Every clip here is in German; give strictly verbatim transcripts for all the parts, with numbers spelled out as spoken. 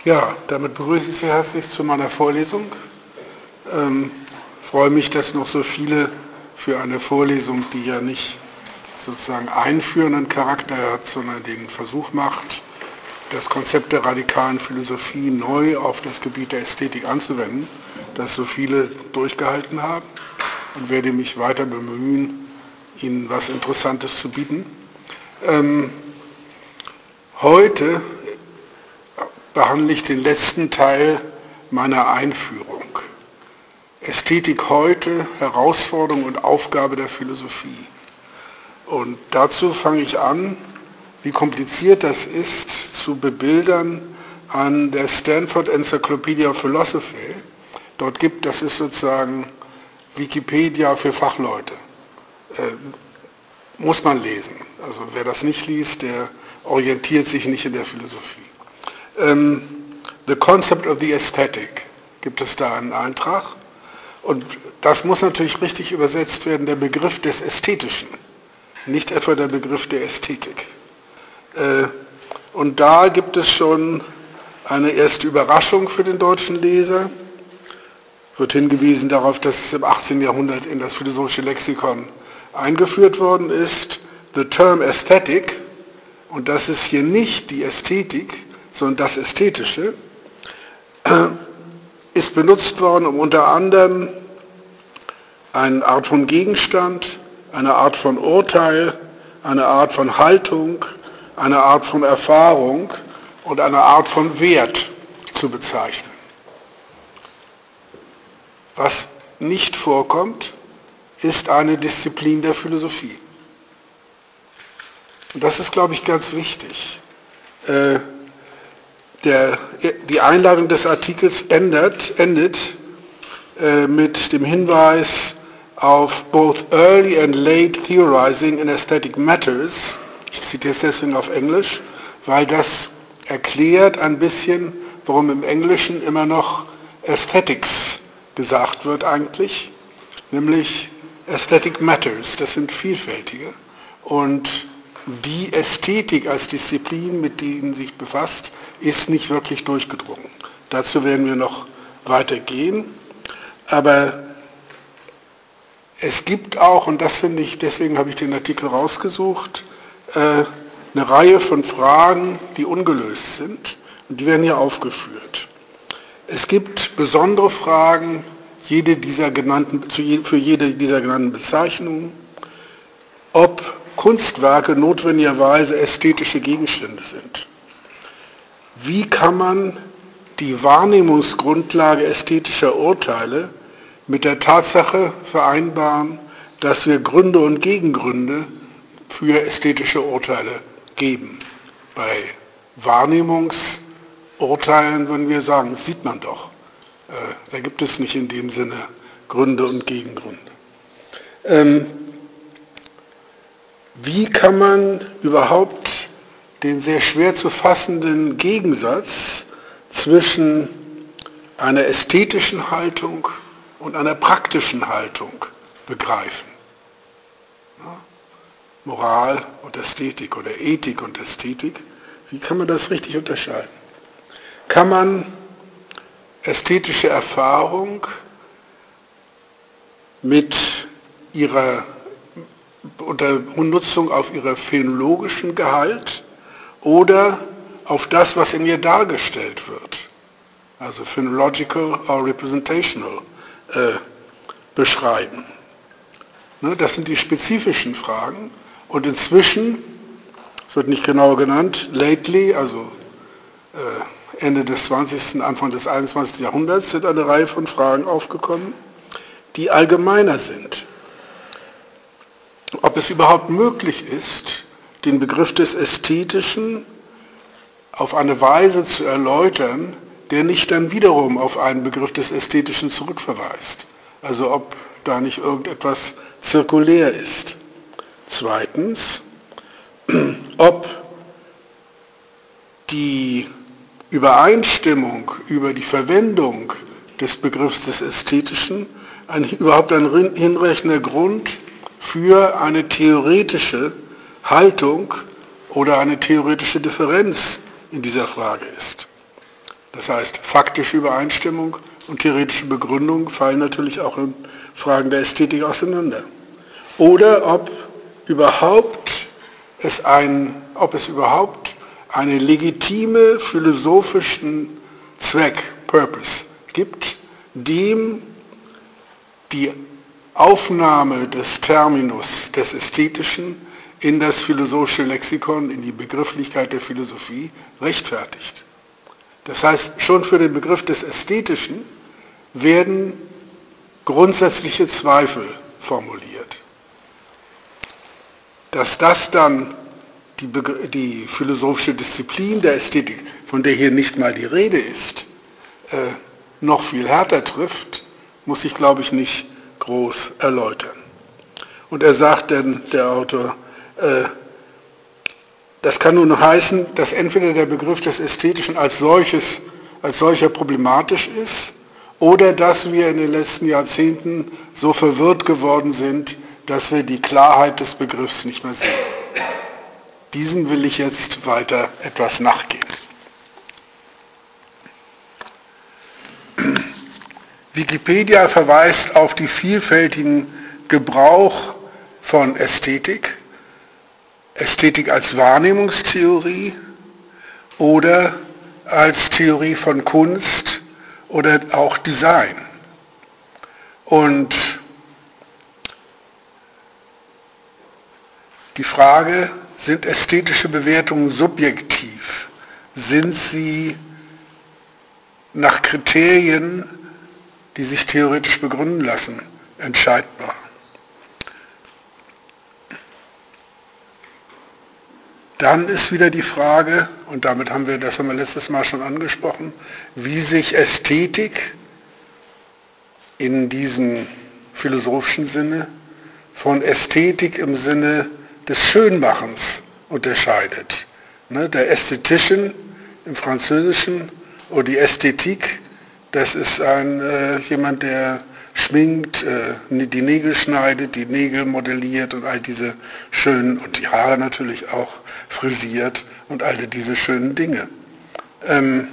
Ja, damit begrüße ich Sie herzlich zu meiner Vorlesung. Ähm, freue mich, dass noch so viele für eine Vorlesung, die ja nicht sozusagen einführenden Charakter hat, sondern den Versuch macht, das Konzept der radikalen Philosophie neu auf das Gebiet der Ästhetik anzuwenden, dass so viele durchgehalten haben, und werde mich weiter bemühen, Ihnen was Interessantes zu bieten. Ähm, heute behandle ich den letzten Teil meiner Einführung. Ästhetik heute, Herausforderung und Aufgabe der Philosophie. Und dazu fange ich an, wie kompliziert das ist, zu bebildern an der Stanford Encyclopedia of Philosophy. Dort gibt, das ist sozusagen Wikipedia für Fachleute. Äh, muss man lesen. Also wer das nicht liest, der orientiert sich nicht in der Philosophie. Um, the Concept of the Aesthetic gibt es da einen Eintrag. Und das muss natürlich richtig übersetzt werden, der Begriff des Ästhetischen, nicht etwa der Begriff der Ästhetik. Äh, und da gibt es schon eine erste Überraschung für den deutschen Leser. Wird hingewiesen darauf, dass es im achtzehnten Jahrhundert in das philosophische Lexikon eingeführt worden ist. The term Aesthetic, und das ist hier nicht die Ästhetik, sondern das Ästhetische, ist benutzt worden, um unter anderem eine Art von Gegenstand, eine Art von Urteil, eine Art von Haltung, eine Art von Erfahrung und eine Art von Wert zu bezeichnen. Was nicht vorkommt, ist eine Disziplin der Philosophie. Und das ist, glaube ich, ganz wichtig. Äh, Der, die Einladung des Artikels endet, endet äh, mit dem Hinweis auf both early and late theorizing in aesthetic matters. Ich zitiere es deswegen auf Englisch, weil das erklärt ein bisschen, warum im Englischen immer noch Aesthetics gesagt wird eigentlich, nämlich aesthetic matters, das sind vielfältige. Und die Ästhetik als Disziplin, mit denen sich befasst, ist nicht wirklich durchgedrungen. Dazu werden wir noch weitergehen. Aber es gibt auch, und das finde ich, deswegen habe ich den Artikel rausgesucht, eine Reihe von Fragen, die ungelöst sind, und die werden hier aufgeführt. Es gibt besondere Fragen jede dieser genannten, für jede dieser genannten Bezeichnungen, ob Kunstwerke notwendigerweise ästhetische Gegenstände sind. Wie kann man die Wahrnehmungsgrundlage ästhetischer Urteile mit der Tatsache vereinbaren, dass wir Gründe und Gegengründe für ästhetische Urteile geben? Bei Wahrnehmungsurteilen würden wir sagen, das sieht man doch. Äh, da gibt es nicht in dem Sinne Gründe und Gegengründe. Ähm, Wie kann man überhaupt den sehr schwer zu fassenden Gegensatz zwischen einer ästhetischen Haltung und einer praktischen Haltung begreifen? Ja, Moral und Ästhetik oder Ethik und Ästhetik, wie kann man das richtig unterscheiden? Kann man ästhetische Erfahrung mit ihrer unter Nutzung auf ihrer phänomenologischen Gehalt oder auf das, was in ihr dargestellt wird, also phänomenological or representational, äh, beschreiben? Ne, das sind die spezifischen Fragen, und inzwischen, es wird nicht genau genannt, lately, also äh, Ende des zwanzigsten, Anfang des einundzwanzigsten Jahrhunderts, sind eine Reihe von Fragen aufgekommen, die allgemeiner sind. Ob es überhaupt möglich ist, den Begriff des Ästhetischen auf eine Weise zu erläutern, der nicht dann wiederum auf einen Begriff des Ästhetischen zurückverweist. Also ob da nicht irgendetwas zirkulär ist. Zweitens, ob die Übereinstimmung über die Verwendung des Begriffs des Ästhetischen ein, überhaupt ein hinreichender Grund für eine theoretische Haltung oder eine theoretische Differenz in dieser Frage ist. Das heißt, faktische Übereinstimmung und theoretische Begründung fallen natürlich auch in Fragen der Ästhetik auseinander. Oder ob überhaupt es, ein, ob es überhaupt einen legitime philosophischen Zweck, Purpose, gibt, dem die Aufnahme des Terminus des Ästhetischen in das philosophische Lexikon, in die Begrifflichkeit der Philosophie rechtfertigt. Das heißt, schon für den Begriff des Ästhetischen werden grundsätzliche Zweifel formuliert. Dass das dann die, die philosophische Disziplin der Ästhetik, von der hier nicht mal die Rede ist, äh, noch viel härter trifft, muss ich, glaube ich, nicht groß erläutern. Und er sagt denn, der Autor, äh, das kann nun heißen, dass entweder der Begriff des Ästhetischen als solches, als solcher problematisch ist, oder dass wir in den letzten Jahrzehnten so verwirrt geworden sind, dass wir die Klarheit des Begriffs nicht mehr sehen. Diesem will ich jetzt weiter etwas nachgehen. Wikipedia verweist auf die vielfältigen Gebrauch von Ästhetik, Ästhetik als Wahrnehmungstheorie oder als Theorie von Kunst oder auch Design. Und die Frage, sind ästhetische Bewertungen subjektiv? Sind sie nach Kriterien, die sich theoretisch begründen lassen, entscheidbar? Dann ist wieder die Frage, und damit haben wir, das haben wir letztes Mal schon angesprochen, wie sich Ästhetik in diesem philosophischen Sinne von Ästhetik im Sinne des Schönmachens unterscheidet. Ne, der Ästhetischen im Französischen oder die Ästhetik, das ist ein, äh, jemand, der schminkt, äh, die Nägel schneidet, die Nägel modelliert und all diese schönen, und die Haare natürlich auch frisiert und all diese schönen Dinge. Ähm,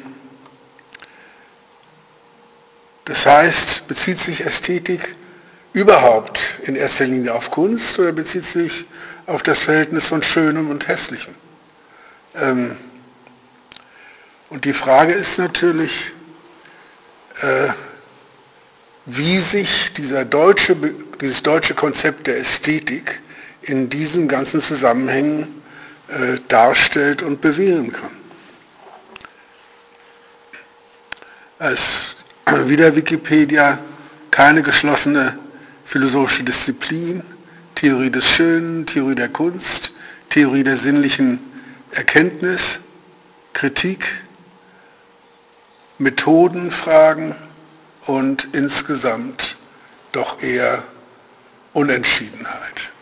das heißt, bezieht sich Ästhetik überhaupt in erster Linie auf Kunst oder bezieht sich auf das Verhältnis von Schönem und Hässlichem? Ähm, und die Frage ist natürlich, äh, wie sich dieser deutsche, dieses deutsche Konzept der Ästhetik in diesen ganzen Zusammenhängen äh, darstellt und bewähren kann. Als wieder Wikipedia keine geschlossene philosophische Disziplin, Theorie des Schönen, Theorie der Kunst, Theorie der sinnlichen Erkenntnis, Kritik, Methodenfragen und insgesamt doch eher Unentschiedenheit.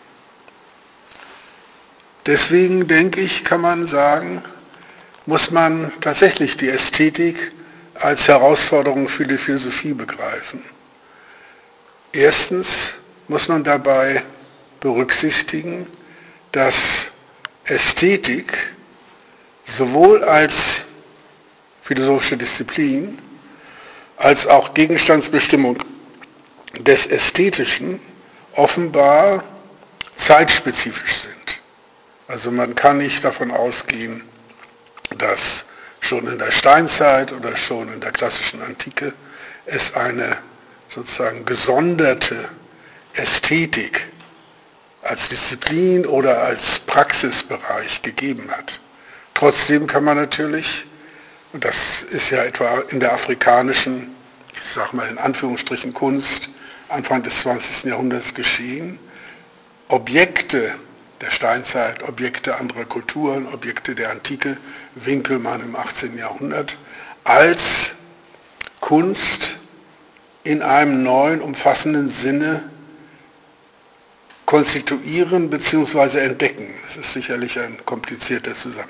Deswegen denke ich, kann man sagen, muss man tatsächlich die Ästhetik als Herausforderung für die Philosophie begreifen. Erstens muss man dabei berücksichtigen, dass Ästhetik sowohl als philosophische Disziplin als auch Gegenstandsbestimmung des Ästhetischen offenbar zeitspezifisch sind. Also man kann nicht davon ausgehen, dass schon in der Steinzeit oder schon in der klassischen Antike es eine sozusagen gesonderte Ästhetik als Disziplin oder als Praxisbereich gegeben hat. Trotzdem kann man natürlich, und das ist ja etwa in der afrikanischen, ich sage mal in Anführungsstrichen Kunst, Anfang des zwanzigsten Jahrhunderts geschehen, Objekte der Steinzeit, Objekte anderer Kulturen, Objekte der Antike, Winkelmann im achtzehnten Jahrhundert, als Kunst in einem neuen, umfassenden Sinne konstituieren bzw. entdecken. Das ist sicherlich ein komplizierter Zusammenhang.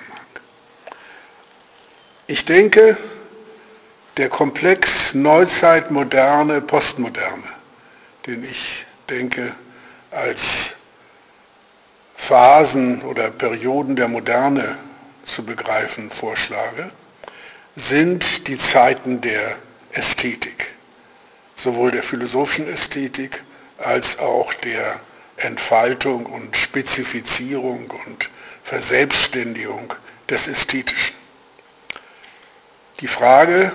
Ich denke, der Komplex Neuzeit, Moderne, Postmoderne, den ich denke als Phasen oder Perioden der Moderne zu begreifen vorschlage, sind die Zeiten der Ästhetik, sowohl der philosophischen Ästhetik als auch der Entfaltung und Spezifizierung und Verselbstständigung des Ästhetischen. Die Frage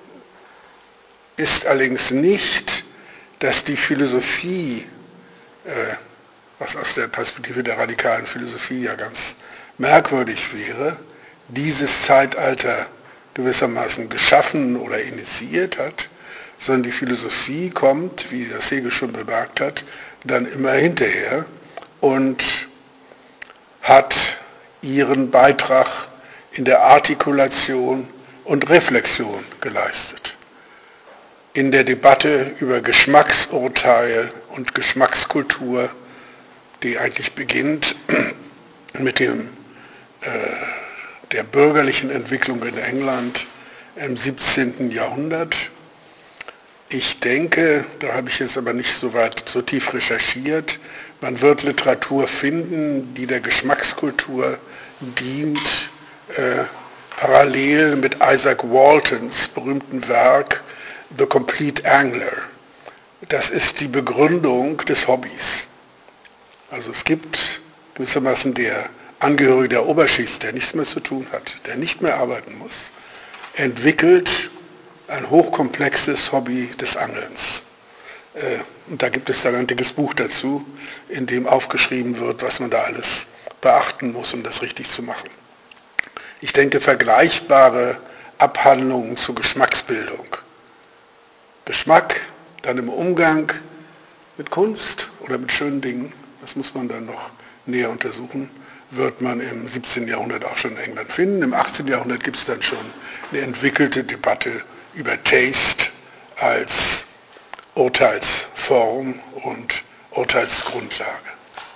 ist allerdings nicht, dass die Philosophie, äh, was aus der Perspektive der radikalen Philosophie ja ganz merkwürdig wäre, dieses Zeitalter gewissermaßen geschaffen oder initiiert hat, sondern die Philosophie kommt, wie das Hegel schon bemerkt hat, dann immer hinterher und hat ihren Beitrag in der Artikulation und Reflexion geleistet. In der Debatte über Geschmacksurteil und Geschmackskultur, die eigentlich beginnt mit dem, äh, der bürgerlichen Entwicklung in England im siebzehnten Jahrhundert. Ich denke, da habe ich jetzt aber nicht so weit, so tief recherchiert, man wird Literatur finden, die der Geschmackskultur dient, äh, parallel mit Isaac Waltons berühmten Werk The Complete Angler. Das ist die Begründung des Hobbys. Also es gibt gewissermaßen der Angehörige der Oberschicht, der nichts mehr zu tun hat, der nicht mehr arbeiten muss, entwickelt ein hochkomplexes Hobby des Angelns. Und da gibt es dann ein dickes Buch dazu, in dem aufgeschrieben wird, was man da alles beachten muss, um das richtig zu machen. Ich denke, vergleichbare Abhandlungen zur Geschmacksbildung. Geschmack, dann im Umgang mit Kunst oder mit schönen Dingen, das muss man dann noch näher untersuchen, wird man im siebzehnten Jahrhundert auch schon in England finden. Im achtzehnten Jahrhundert gibt es dann schon eine entwickelte Debatte über Taste als Urteilsform und Urteilsgrundlage.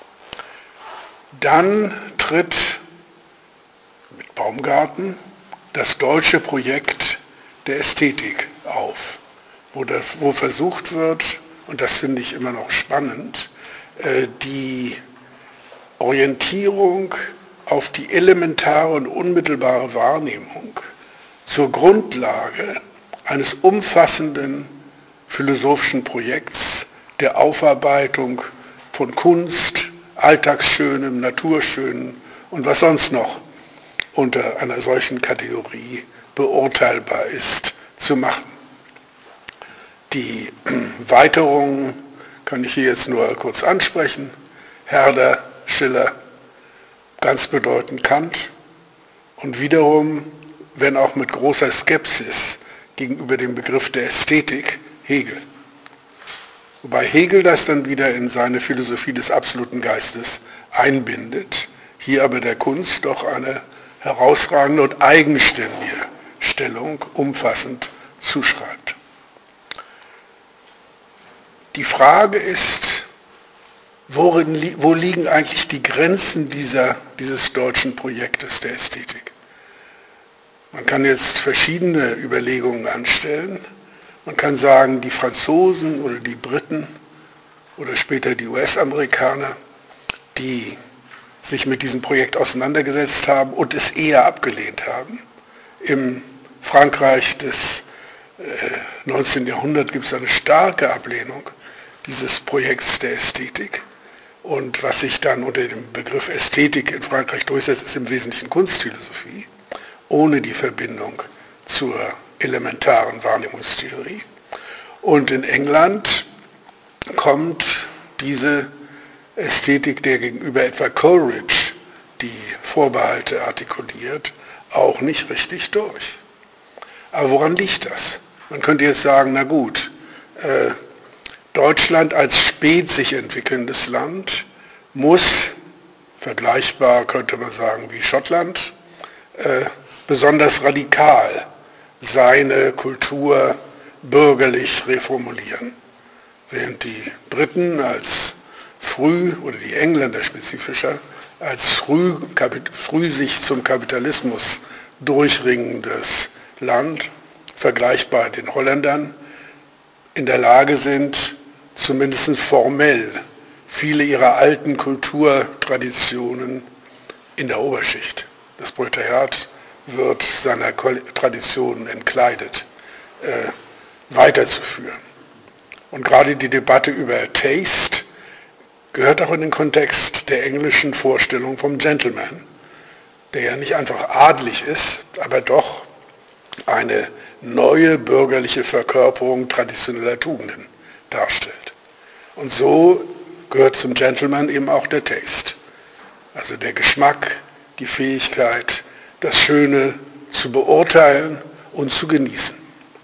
Dann tritt mit Baumgarten das deutsche Projekt der Ästhetik auf, wo, das, wo versucht wird, und das finde ich immer noch spannend, die Orientierung auf die elementare und unmittelbare Wahrnehmung zur Grundlage eines umfassenden philosophischen Projekts der Aufarbeitung von Kunst, Alltagsschönem, Naturschönem und was sonst noch unter einer solchen Kategorie beurteilbar ist, zu machen. Die Weiterungen kann ich hier jetzt nur kurz ansprechen. Herder, Schiller, ganz bedeutend Kant und wiederum, wenn auch mit großer Skepsis gegenüber dem Begriff der Ästhetik, Hegel. Wobei Hegel das dann wieder in seine Philosophie des absoluten Geistes einbindet, hier aber der Kunst doch eine herausragende und eigenständige Stellung umfassend zuschreibt. Die Frage ist, worin, wo liegen eigentlich die Grenzen dieser, dieses deutschen Projektes der Ästhetik? Man kann jetzt verschiedene Überlegungen anstellen. Man kann sagen, die Franzosen oder die Briten oder später die U S-Amerikaner, die sich mit diesem Projekt auseinandergesetzt haben und es eher abgelehnt haben. Im Frankreich des äh, neunzehnten Jahrhunderts gibt es eine starke Ablehnung dieses Projekts der Ästhetik. Und was sich dann unter dem Begriff Ästhetik in Frankreich durchsetzt, ist im Wesentlichen Kunstphilosophie, ohne die Verbindung zur elementaren Wahrnehmungstheorie. Und in England kommt diese Ästhetik, der gegenüber etwa Coleridge die Vorbehalte artikuliert, auch nicht richtig durch. Aber woran liegt das? Man könnte jetzt sagen, na gut, äh, Deutschland als spät sich entwickelndes Land muss, vergleichbar könnte man sagen wie Schottland, äh, besonders radikal seine Kultur bürgerlich reformulieren. Während die Briten als früh, oder die Engländer spezifischer, als früh, früh sich zum Kapitalismus durchringendes Land, vergleichbar den Holländern, in der Lage sind, zumindest formell viele ihrer alten Kulturtraditionen in der Oberschicht, das Proletariat, wird seiner Traditionen entkleidet, äh, weiterzuführen. Und gerade die Debatte über Taste gehört auch in den Kontext der englischen Vorstellung vom Gentleman, der ja nicht einfach adelig ist, aber doch eine neue bürgerliche Verkörperung traditioneller Tugenden darstellt. Und so gehört zum Gentleman eben auch der Taste, also der Geschmack, die Fähigkeit, das Schöne zu beurteilen und zu genießen.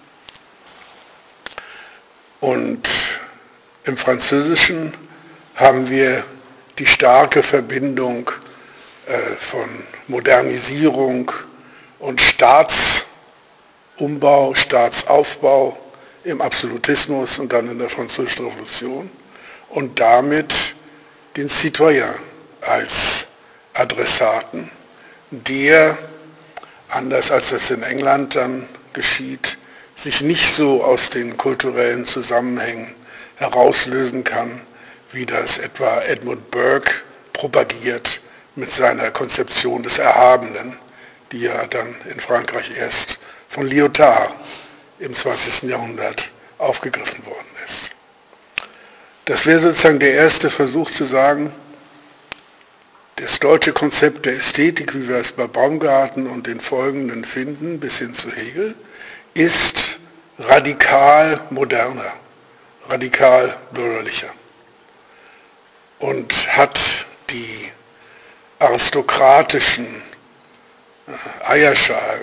Und im Französischen haben wir die starke Verbindung äh, von Modernisierung und Staatsumbau, Staatsaufbau im Absolutismus und dann in der Französischen Revolution und damit den Citoyen als Adressaten, der, anders als das in England dann geschieht, sich nicht so aus den kulturellen Zusammenhängen herauslösen kann, wie das etwa Edmund Burke propagiert mit seiner Konzeption des Erhabenen, die ja dann in Frankreich erst von Lyotard im zwanzigsten Jahrhundert aufgegriffen worden ist. Das wäre sozusagen der erste Versuch zu sagen, das deutsche Konzept der Ästhetik, wie wir es bei Baumgarten und den folgenden finden, bis hin zu Hegel, ist radikal moderner, radikal bürgerlicher und hat die aristokratischen äh, Eierschalen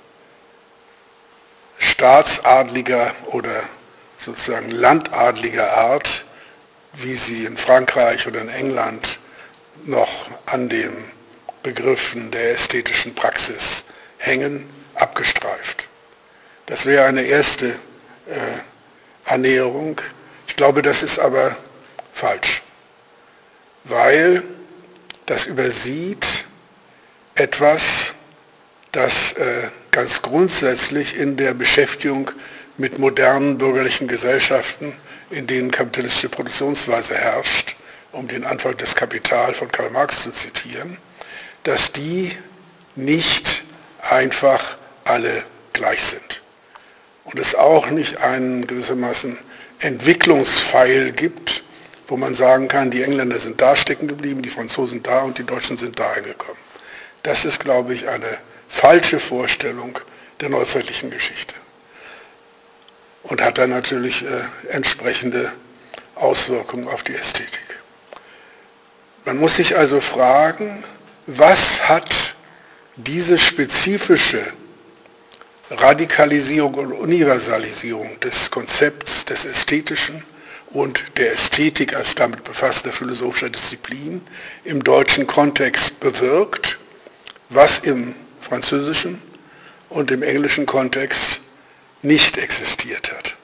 staatsadliger oder sozusagen landadliger Art, wie sie in Frankreich oder in England noch an den Begriffen der ästhetischen Praxis hängen, abgestreift. Das wäre eine erste äh, Annäherung. Ich glaube, das ist aber falsch, weil das übersieht etwas, das äh, ganz grundsätzlich in der Beschäftigung mit modernen bürgerlichen Gesellschaften, in denen kapitalistische Produktionsweise herrscht, um den Anfang des Kapital von Karl Marx zu zitieren, dass die nicht einfach alle gleich sind. Und es auch nicht einen gewissermaßen Entwicklungspfeil gibt, wo man sagen kann, die Engländer sind da stecken geblieben, die Franzosen da und die Deutschen sind da hingekommen. Das ist, glaube ich, eine falsche Vorstellung der neuzeitlichen Geschichte und hat dann natürlich äh, entsprechende Auswirkungen auf die Ästhetik. Man muss sich also fragen, was hat diese spezifische Radikalisierung und Universalisierung des Konzepts des Ästhetischen und der Ästhetik als damit befasster philosophischer Disziplin im deutschen Kontext bewirkt, was im französischen und im englischen Kontext nicht existiert hat.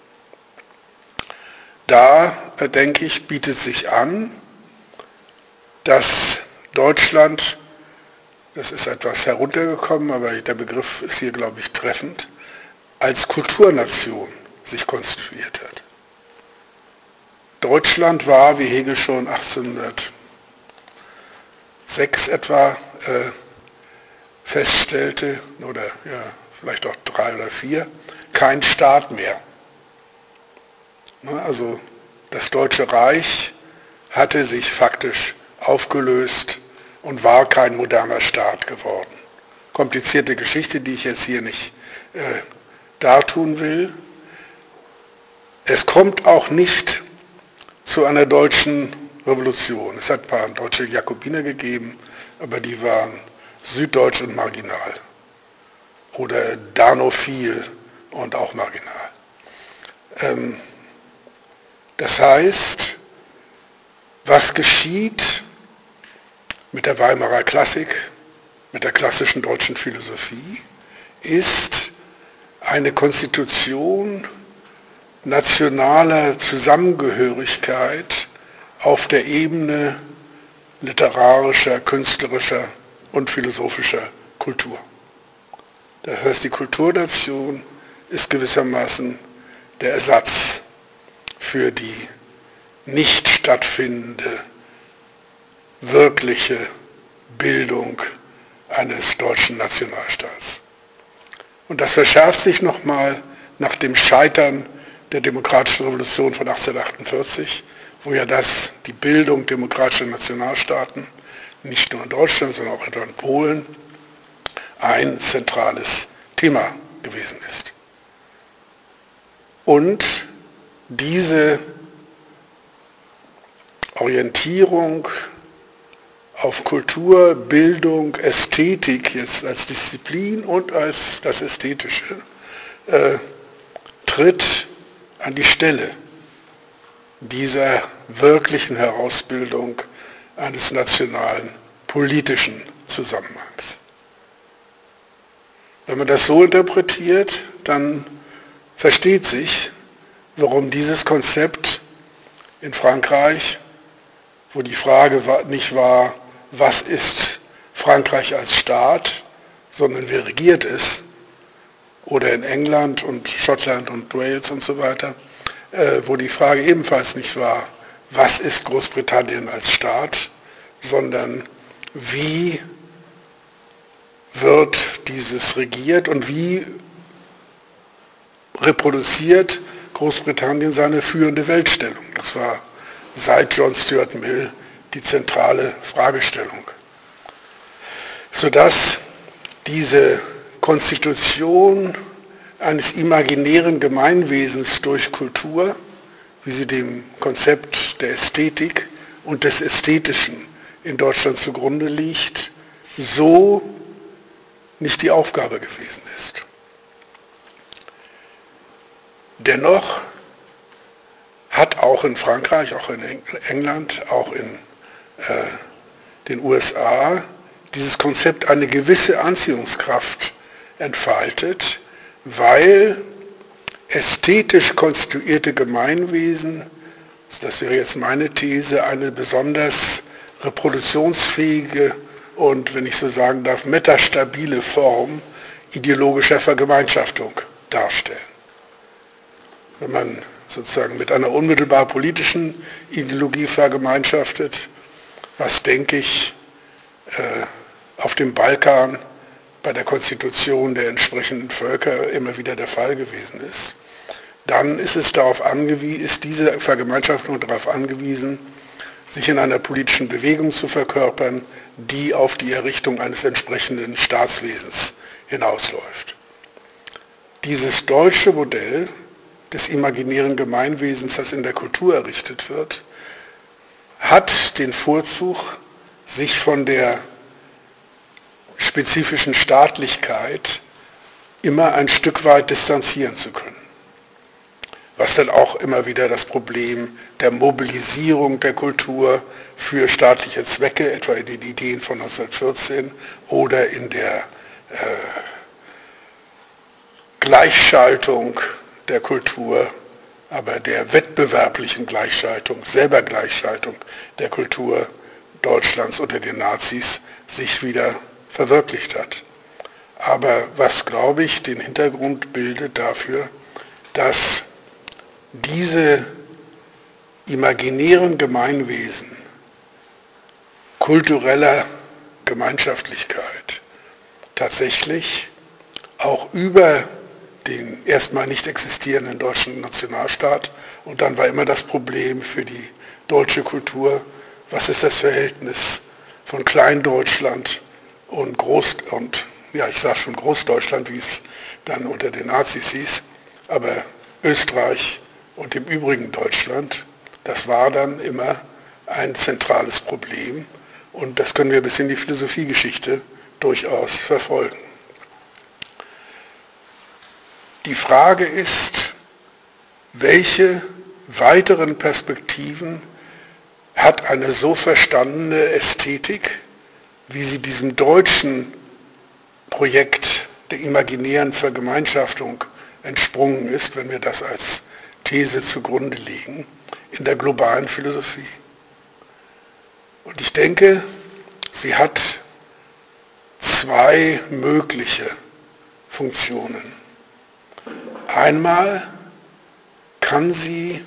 Da, denke ich, bietet sich an, dass Deutschland, das ist etwas heruntergekommen, aber der Begriff ist hier, glaube ich, treffend, als Kulturnation sich konstituiert hat. Deutschland war, wie Hegel schon achtzehnhundertsechs etwa äh, feststellte, oder ja, vielleicht auch drei oder vier, kein Staat mehr. Also das Deutsche Reich hatte sich faktisch aufgelöst und war kein moderner Staat geworden. Komplizierte Geschichte, die ich jetzt hier nicht äh, dartun will. Es kommt auch nicht zu einer deutschen Revolution. Es hat ein paar deutsche Jakobiner gegeben, aber die waren süddeutsch und marginal. Oder danophil und auch marginal. Ähm, das heißt, was geschieht mit der Weimarer Klassik, mit der klassischen deutschen Philosophie, ist eine Konstitution nationaler Zusammengehörigkeit auf der Ebene literarischer, künstlerischer und philosophischer Kultur. Das heißt, die Kulturnation ist gewissermaßen der Ersatz für die nicht stattfindende wirkliche Bildung eines deutschen Nationalstaats. Und das verschärft sich nochmal nach dem Scheitern der demokratischen Revolution von achtzehnhundertachtundvierzig, wo ja das, die Bildung demokratischer Nationalstaaten, nicht nur in Deutschland, sondern auch etwa in Polen, ein zentrales Thema gewesen ist. Und diese Orientierung auf Kultur, Bildung, Ästhetik jetzt als Disziplin und als das Ästhetische äh, tritt an die Stelle dieser wirklichen Herausbildung eines nationalen politischen Zusammenhangs. Wenn man das so interpretiert, dann versteht sich, warum dieses Konzept in Frankreich, wo die Frage nicht war, was ist Frankreich als Staat, sondern wer regiert es, oder in England und Schottland und Wales und so weiter, äh, wo die Frage ebenfalls nicht war, was ist Großbritannien als Staat, sondern wie wird dieses regiert und wie reproduziert Großbritannien seine führende Weltstellung. Das war seit John Stuart Mill die zentrale Fragestellung. Sodass diese Konstitution eines imaginären Gemeinwesens durch Kultur, wie sie dem Konzept der Ästhetik und des Ästhetischen in Deutschland zugrunde liegt, so nicht die Aufgabe gewesen ist. Dennoch hat auch in Frankreich, auch in England, auch in äh, den U S A dieses Konzept eine gewisse Anziehungskraft entfaltet, weil ästhetisch konstituierte Gemeinwesen, das wäre jetzt meine These, eine besonders reproduktionsfähige und, wenn ich so sagen darf, metastabile Form ideologischer Vergemeinschaftung darstellen. Wenn man sozusagen mit einer unmittelbar politischen Ideologie vergemeinschaftet, was, denke ich, äh, auf dem Balkan bei der Konstitution der entsprechenden Völker immer wieder der Fall gewesen ist, dann ist es darauf angewiesen, ist diese Vergemeinschaftung darauf angewiesen, sich in einer politischen Bewegung zu verkörpern, die auf die Errichtung eines entsprechenden Staatswesens hinausläuft. Dieses deutsche Modell des imaginären Gemeinwesens, das in der Kultur errichtet wird, hat den Vorzug, sich von der spezifischen Staatlichkeit immer ein Stück weit distanzieren zu können. Was dann auch immer wieder das Problem der Mobilisierung der Kultur für staatliche Zwecke, etwa in den Ideen von neunzehnhundertvierzehn oder in der äh, Gleichschaltung der Kultur, aber der wettbewerblichen Gleichschaltung, selber Gleichschaltung der Kultur Deutschlands unter den Nazis sich wieder verwirklicht hat. Aber was, glaube ich, den Hintergrund bildet dafür, dass diese imaginären Gemeinwesen kultureller Gemeinschaftlichkeit tatsächlich auch über den erstmal nicht existierenden deutschen Nationalstaat, und dann war immer das Problem für die deutsche Kultur, was ist das Verhältnis von Kleindeutschland und Groß und ja, ich sage schon Großdeutschland, wie es dann unter den Nazis hieß, aber Österreich und im übrigen Deutschland, das war dann immer ein zentrales Problem, und das können wir bis in die Philosophiegeschichte durchaus verfolgen. Die Frage ist, welche weiteren Perspektiven hat eine so verstandene Ästhetik, wie sie diesem deutschen Projekt der imaginären Vergemeinschaftung entsprungen ist, wenn wir das als These zugrunde legen, in der globalen Philosophie. Und ich denke, sie hat zwei mögliche Funktionen. Einmal kann sie,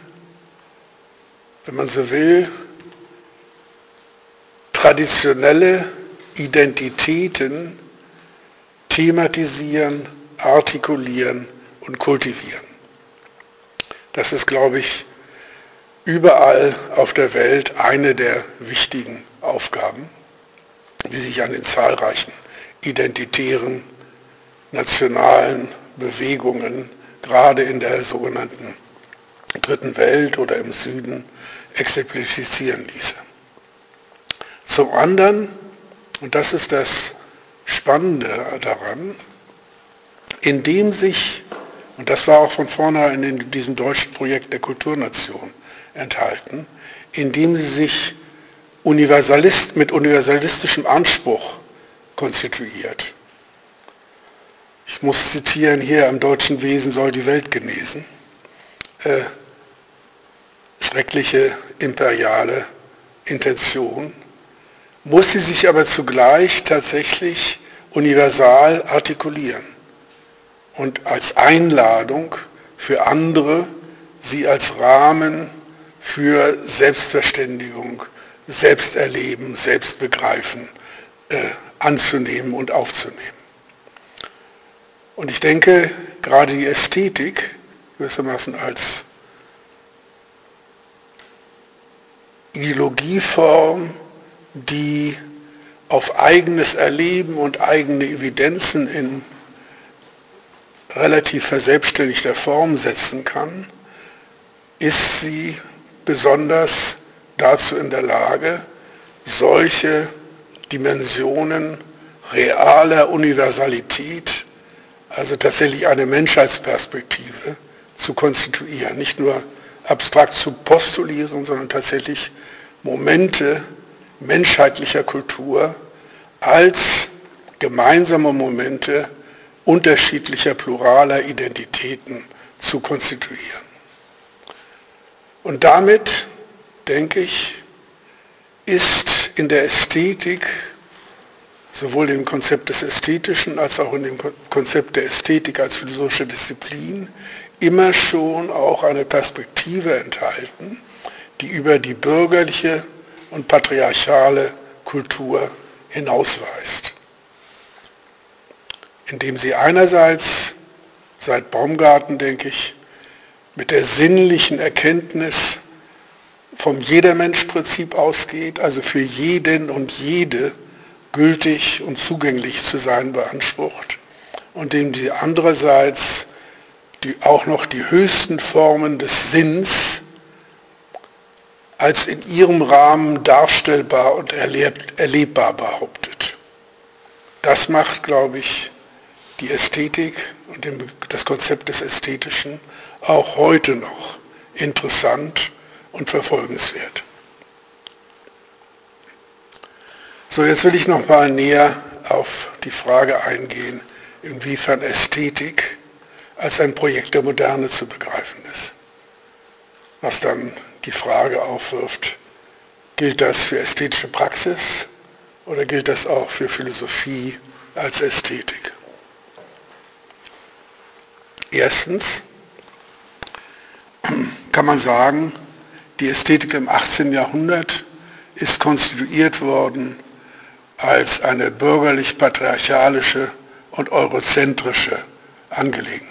wenn man so will, traditionelle Identitäten thematisieren, artikulieren und kultivieren. Das ist, glaube ich, überall auf der Welt eine der wichtigen Aufgaben, die sich an den zahlreichen identitären, nationalen Bewegungen, gerade in der sogenannten Dritten Welt oder im Süden, exemplifizieren ließe. Zum anderen, und das ist das Spannende daran, indem sich, und das war auch von vornherein in diesem deutschen Projekt der Kulturnation enthalten, indem sie sich Universalist, mit universalistischem Anspruch konstituiert. Ich muss zitieren hier, am deutschen Wesen soll die Welt genesen. Äh, schreckliche imperiale Intention, muss sie sich aber zugleich tatsächlich universal artikulieren und als Einladung für andere, sie als Rahmen für Selbstverständigung, Selbsterleben, Selbstbegreifen äh, anzunehmen und aufzunehmen. Und ich denke, gerade die Ästhetik, gewissermaßen als Ideologieform, die auf eigenes Erleben und eigene Evidenzen in relativ verselbstständigter Form setzen kann, ist sie besonders dazu in der Lage, solche Dimensionen realer Universalität, also tatsächlich eine Menschheitsperspektive, zu konstituieren. Nicht nur abstrakt zu postulieren, sondern tatsächlich Momente menschheitlicher Kultur als gemeinsame Momente unterschiedlicher, pluraler Identitäten zu konstituieren. Und damit, denke ich, ist in der Ästhetik, sowohl im Konzept des Ästhetischen als auch in dem Konzept der Ästhetik als philosophische Disziplin, immer schon auch eine Perspektive enthalten, die über die bürgerliche und patriarchale Kultur hinausweist. Indem sie einerseits, seit Baumgarten, denke ich, mit der sinnlichen Erkenntnis vom Jedermensch-Prinzip ausgeht, also für jeden und jede gültig und zugänglich zu sein beansprucht, und indem sie andererseits die, auch noch die höchsten Formen des Sinns als in ihrem Rahmen darstellbar und erlebt, erlebbar behauptet. Das macht, glaube ich, die Ästhetik und das Konzept des Ästhetischen auch heute noch interessant und verfolgenswert. So, jetzt will ich noch mal näher auf die Frage eingehen, inwiefern Ästhetik als ein Projekt der Moderne zu begreifen ist. Was dann die Frage aufwirft, gilt das für ästhetische Praxis oder gilt das auch für Philosophie als Ästhetik? Erstens kann man sagen, die Ästhetik im achtzehnten Jahrhundert ist konstituiert worden als eine bürgerlich-patriarchalische und eurozentrische Angelegenheit.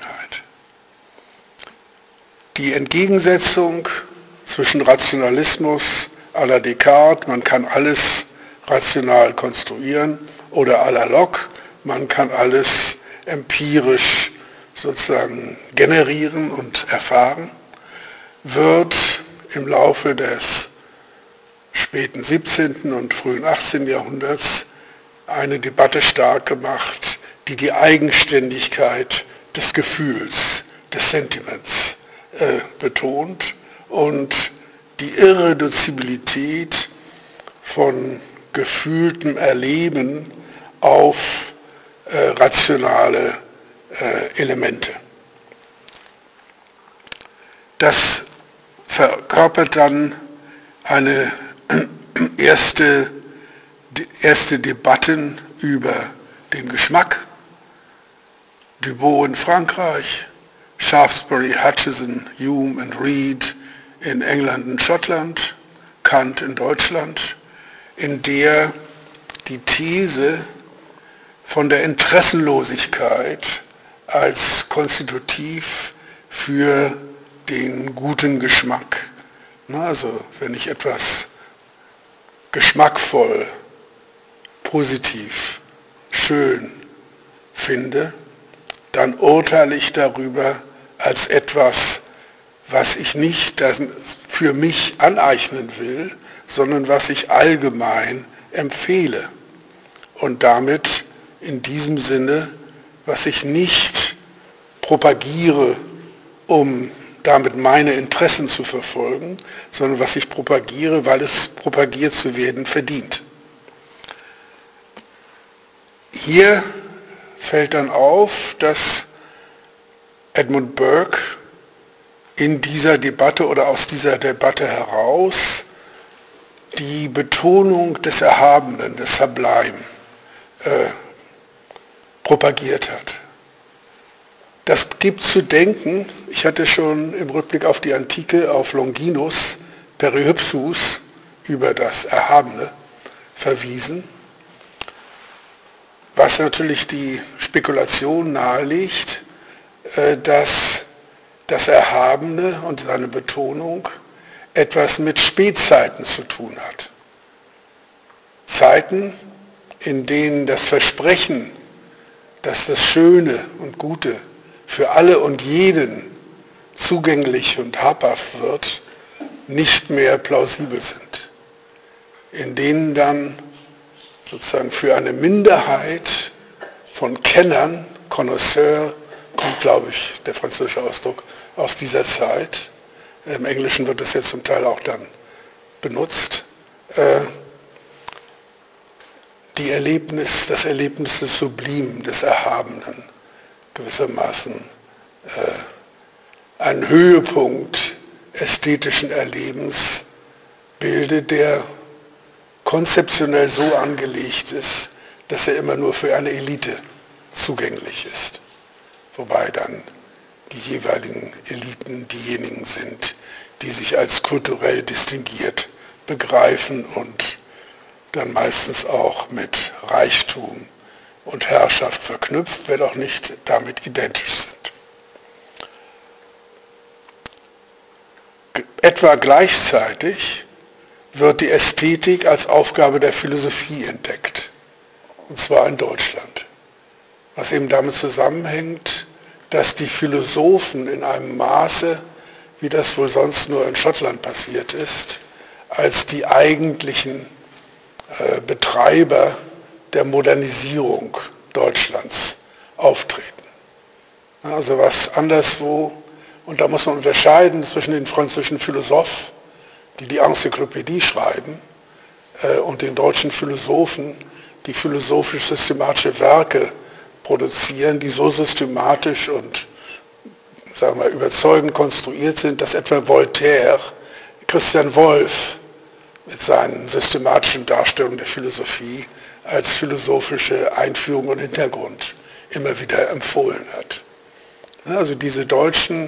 Die Entgegensetzung zwischen Rationalismus à la Descartes, man kann alles rational konstruieren, oder à la Locke, man kann alles empirisch sozusagen generieren und erfahren, wird im Laufe des späten siebzehnten und frühen achtzehnten Jahrhunderts eine Debatte stark gemacht, die die Eigenständigkeit des Gefühls, des Sentiments äh, betont und die Irreduzibilität von gefühltem Erleben auf äh, rationale äh, Elemente. Das verkörpert dann eine erste, erste Debatten über den Geschmack. Dubos in Frankreich, Shaftesbury, Hutcheson, Hume und Reid in England und Schottland, Kant in Deutschland, in der die These von der Interessenlosigkeit als konstitutiv für den guten Geschmack. Also wenn ich etwas geschmackvoll, positiv, schön finde, dann urteile ich darüber als etwas, was ich nicht für mich aneignen will, sondern was ich allgemein empfehle. Und damit in diesem Sinne, was ich nicht propagiere, um damit meine Interessen zu verfolgen, sondern was ich propagiere, weil es propagiert zu werden verdient. Hier fällt dann auf, dass Edmund Burke in dieser Debatte oder aus dieser Debatte heraus die Betonung des Erhabenen, des Sublime, äh, propagiert hat. Das gibt zu denken, ich hatte schon im Rückblick auf die Antike, auf Longinus, Perihypsus, über das Erhabene verwiesen, was natürlich die Spekulation nahelegt, äh, dass das Erhabene und seine Betonung etwas mit Spätzeiten zu tun hat. Zeiten, in denen das Versprechen, dass das Schöne und Gute für alle und jeden zugänglich und habhaft wird, nicht mehr plausibel sind. In denen dann sozusagen für eine Minderheit von Kennern, Connoisseurs, kommt, glaube ich, der französische Ausdruck aus dieser Zeit, im Englischen wird das jetzt zum Teil auch dann benutzt, äh, die Erlebnis, das Erlebnis des Sublimen, des Erhabenen, gewissermaßen äh, einen Höhepunkt ästhetischen Erlebens bildet, der konzeptionell so angelegt ist, dass er immer nur für eine Elite zugänglich ist. Wobei dann die jeweiligen Eliten diejenigen sind, die sich als kulturell distinguiert begreifen und dann meistens auch mit Reichtum und Herrschaft verknüpft, wenn auch nicht damit identisch sind. Etwa gleichzeitig wird die Ästhetik als Aufgabe der Philosophie entdeckt, und zwar in Deutschland, was eben damit zusammenhängt, dass die Philosophen in einem Maße, wie das wohl sonst nur in Schottland passiert ist, als die eigentlichen äh, Betreiber der Modernisierung Deutschlands auftreten. Also was anderswo, und da muss man unterscheiden zwischen den französischen Philosophen, die die Enzyklopädie schreiben, äh, und den deutschen Philosophen, die philosophisch-systematische Werke produzieren, die so systematisch und sagen wir, überzeugend konstruiert sind, dass etwa Voltaire, Christian Wolff mit seinen systematischen Darstellungen der Philosophie als philosophische Einführung und Hintergrund immer wieder empfohlen hat. Also diese Deutschen,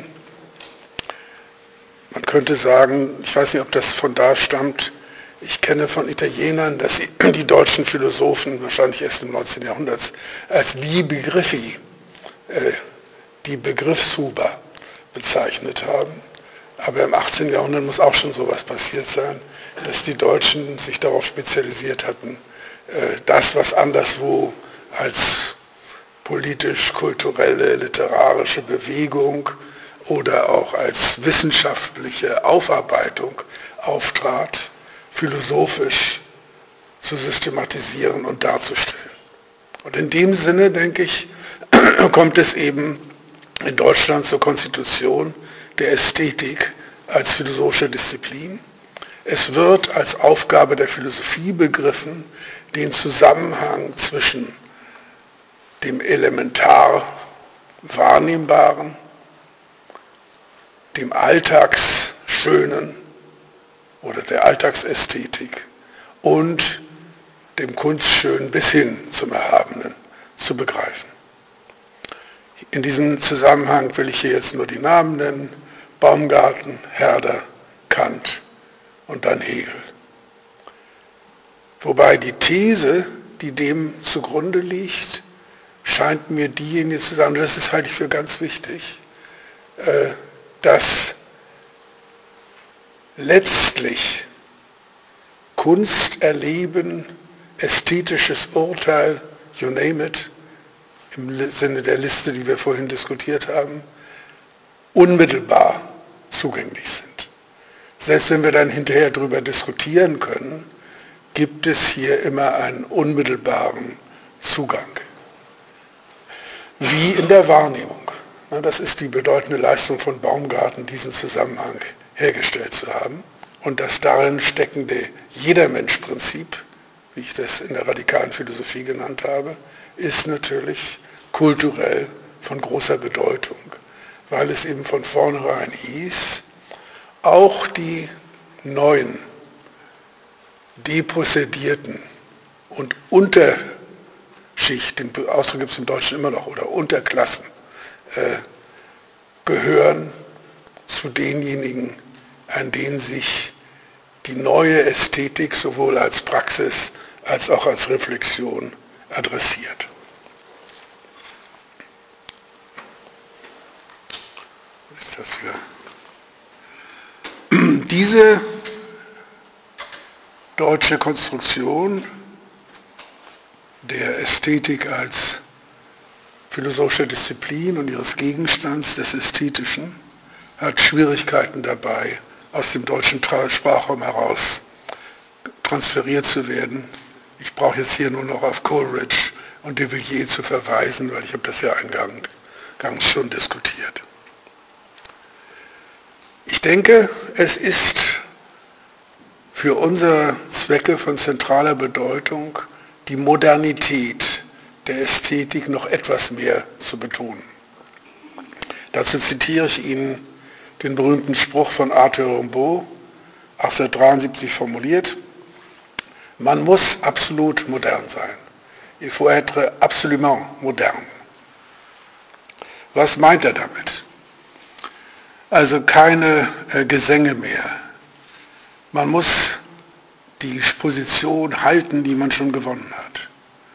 man könnte sagen, ich weiß nicht, ob das von da stammt, ich kenne von Italienern, dass sie die deutschen Philosophen, wahrscheinlich erst im neunzehnten Jahrhundert, als die Begriffi, äh, die Begriffshuber bezeichnet haben. Aber im achtzehnten Jahrhundert muss auch schon sowas passiert sein, dass die Deutschen sich darauf spezialisiert hatten, äh, das, was anderswo als politisch-kulturelle, literarische Bewegung oder auch als wissenschaftliche Aufarbeitung auftrat, philosophisch zu systematisieren und darzustellen. Und in dem Sinne, denke ich, kommt es eben in Deutschland zur Konstitution der Ästhetik als philosophische Disziplin. Es wird als Aufgabe der Philosophie begriffen, den Zusammenhang zwischen dem elementar Wahrnehmbaren, dem Alltagsschönen oder der Alltagsästhetik und dem Kunstschönen bis hin zum Erhabenen zu begreifen. In diesem Zusammenhang will ich hier jetzt nur die Namen nennen: Baumgarten, Herder, Kant und dann Hegel. Wobei die These, die dem zugrunde liegt, scheint mir diejenige zu sein, und das ist, halte ich für ganz wichtig, äh, dass letztlich Kunst erleben, ästhetisches Urteil, you name it, im Sinne der Liste, die wir vorhin diskutiert haben, unmittelbar zugänglich sind. Selbst wenn wir dann hinterher darüber diskutieren können, gibt es hier immer einen unmittelbaren Zugang. Wie in der Wahrnehmung. Das ist die bedeutende Leistung von Baumgarten, diesen Zusammenhang hergestellt zu haben. Und das darin steckende Jedermensch-Prinzip, wie ich das in der radikalen Philosophie genannt habe, ist natürlich kulturell von großer Bedeutung, weil es eben von vornherein hieß, auch die neuen, depossedierten und Unterschicht, den Ausdruck gibt es im Deutschen immer noch, oder Unterklassen, äh, gehören zu denjenigen, an denen sich die neue Ästhetik sowohl als Praxis als auch als Reflexion adressiert. Was ist das hier? Diese deutsche Konstruktion der Ästhetik als philosophische Disziplin und ihres Gegenstands des Ästhetischen hat Schwierigkeiten dabei, aus dem deutschen Sprachraum heraus transferiert zu werden. Ich brauche jetzt hier nur noch auf Coleridge und de Villiers zu verweisen, weil ich habe das ja eingangs schon diskutiert. Ich denke, es ist für unsere Zwecke von zentraler Bedeutung, die Modernität der Ästhetik noch etwas mehr zu betonen. Dazu zitiere ich Ihnen den berühmten Spruch von Arthur Rimbaud, achtzehnhundertdreiundsiebzig formuliert: Man muss absolut modern sein. Il faut être absolument moderne. Was meint er damit? Also keine äh, Gesänge mehr. Man muss die Position halten, die man schon gewonnen hat.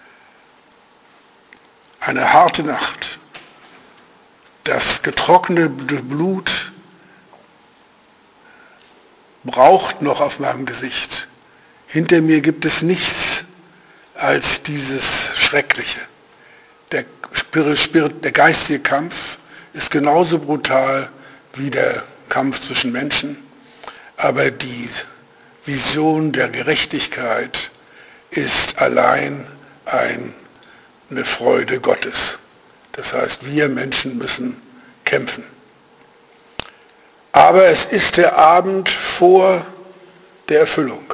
Eine harte Nacht. Das getrocknete Blut braucht noch auf meinem Gesicht. Hinter mir gibt es nichts als dieses Schreckliche. Der, Spirit, der geistige Kampf ist genauso brutal wie der Kampf zwischen Menschen, aber die Vision der Gerechtigkeit ist allein ein, eine Freude Gottes. Das heißt, wir Menschen müssen kämpfen. Aber es ist der Abend vor der Erfüllung.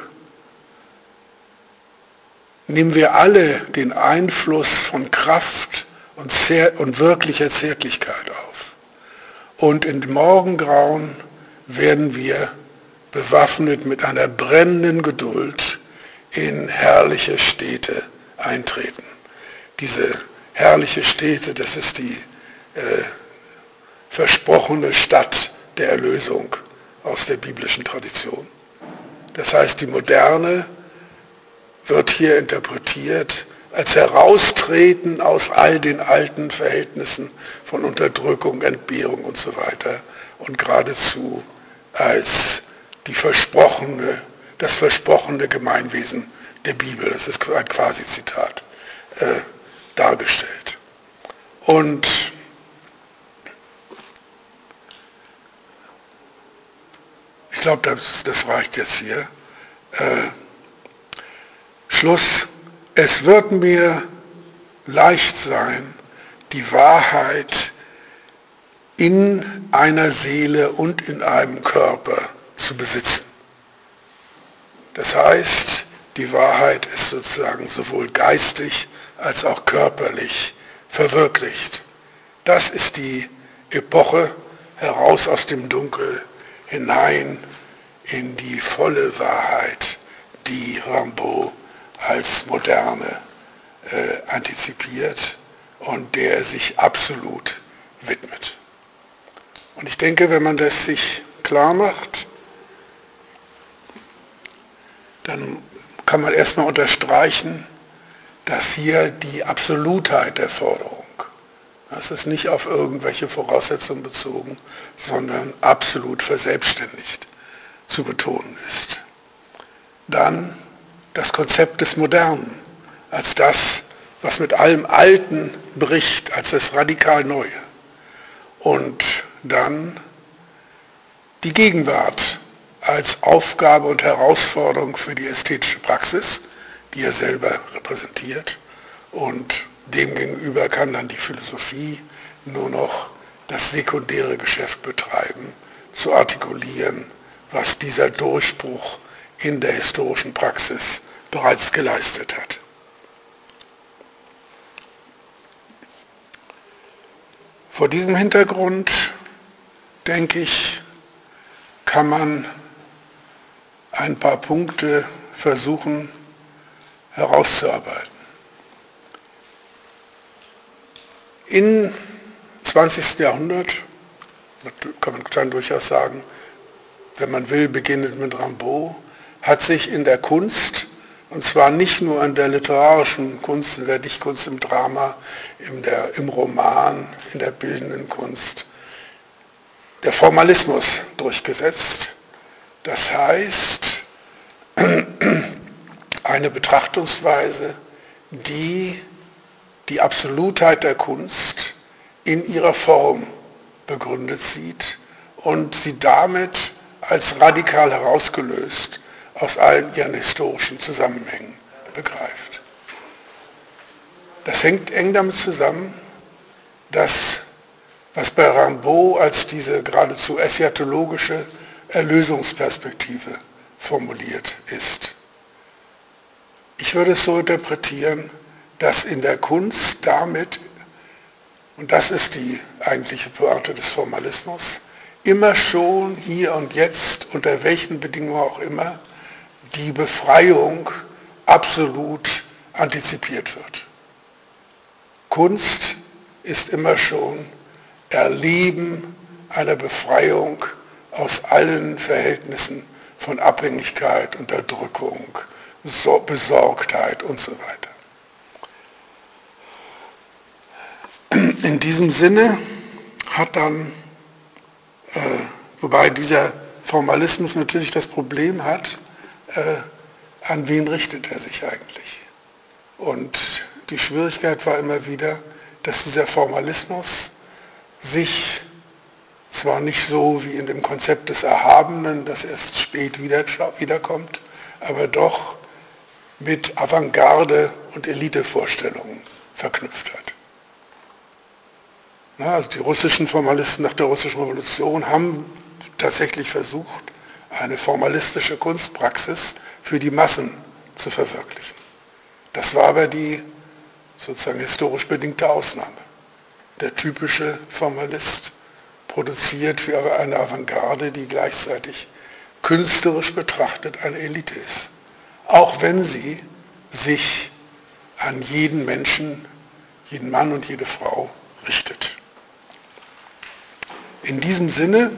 Nehmen wir alle den Einfluss von Kraft und, Zär- und wirklicher Zärtlichkeit auf. Und in Morgengrauen werden wir bewaffnet mit einer brennenden Geduld in herrliche Städte eintreten. Diese herrliche Städte, das ist die äh, versprochene Stadt der Erlösung aus der biblischen Tradition. Das heißt, die Moderne wird hier interpretiert als Heraustreten aus all den alten Verhältnissen von Unterdrückung, Entbehrung und so weiter und geradezu als die versprochene, das versprochene Gemeinwesen der Bibel, das ist ein Quasi-Zitat, äh, dargestellt. Und ich glaube, das, das reicht jetzt hier. Äh, Schluss. Es wird mir leicht sein, die Wahrheit in einer Seele und in einem Körper zu besitzen. Das heißt, die Wahrheit ist sozusagen sowohl geistig als auch körperlich verwirklicht. Das ist die Epoche heraus aus dem Dunkel hinein in die volle Wahrheit, die Rimbaud als Moderne äh, antizipiert und der er sich absolut widmet. Und ich denke, wenn man das sich klar macht, dann kann man erstmal unterstreichen, dass hier die Absolutheit der Forderung, das ist nicht auf irgendwelche Voraussetzungen bezogen, sondern absolut verselbstständigt zu betonen ist. Dann das Konzept des Modernen als das, was mit allem Alten bricht, als das radikal Neue. Und dann die Gegenwart als Aufgabe und Herausforderung für die ästhetische Praxis, die er selber repräsentiert. Und demgegenüber kann dann die Philosophie nur noch das sekundäre Geschäft betreiben, zu artikulieren, was dieser Durchbruch in der historischen Praxis bereits geleistet hat. Vor diesem Hintergrund, denke ich, kann man ein paar Punkte versuchen herauszuarbeiten. Im zwanzigsten Jahrhundert, kann man dann durchaus sagen, wenn man will, beginnend mit Rimbaud, hat sich in der Kunst, und zwar nicht nur in der literarischen Kunst, in der Dichtkunst, im Drama, in der, im Roman, in der bildenden Kunst, der Formalismus durchgesetzt. Das heißt, eine Betrachtungsweise, die die Absolutheit der Kunst in ihrer Form begründet sieht und sie damit als radikal herausgelöst aus allen ihren historischen Zusammenhängen begreift. Das hängt eng damit zusammen, dass, was bei Rimbaud als diese geradezu eschatologische Erlösungsperspektive formuliert ist. Ich würde es so interpretieren, dass in der Kunst damit, und das ist die eigentliche Pointe des Formalismus, immer schon hier und jetzt, unter welchen Bedingungen auch immer, die Befreiung absolut antizipiert wird. Kunst ist immer schon Erleben einer Befreiung aus allen Verhältnissen von Abhängigkeit, Unterdrückung, Besorgtheit und so weiter. In diesem Sinne hat dann, äh, wobei dieser Formalismus natürlich das Problem hat, äh, an wen richtet er sich eigentlich? Und die Schwierigkeit war immer wieder, dass dieser Formalismus sich zwar nicht so wie in dem Konzept des Erhabenen, das erst spät wieder, wiederkommt, aber doch mit Avantgarde und Elitevorstellungen verknüpft hat. Na, also die russischen Formalisten nach der russischen Revolution haben tatsächlich versucht, eine formalistische Kunstpraxis für die Massen zu verwirklichen. Das war aber die sozusagen historisch bedingte Ausnahme. Der typische Formalist produziert für eine Avantgarde, die gleichzeitig künstlerisch betrachtet eine Elite ist. Auch wenn sie sich an jeden Menschen, jeden Mann und jede Frau richtet. In diesem Sinne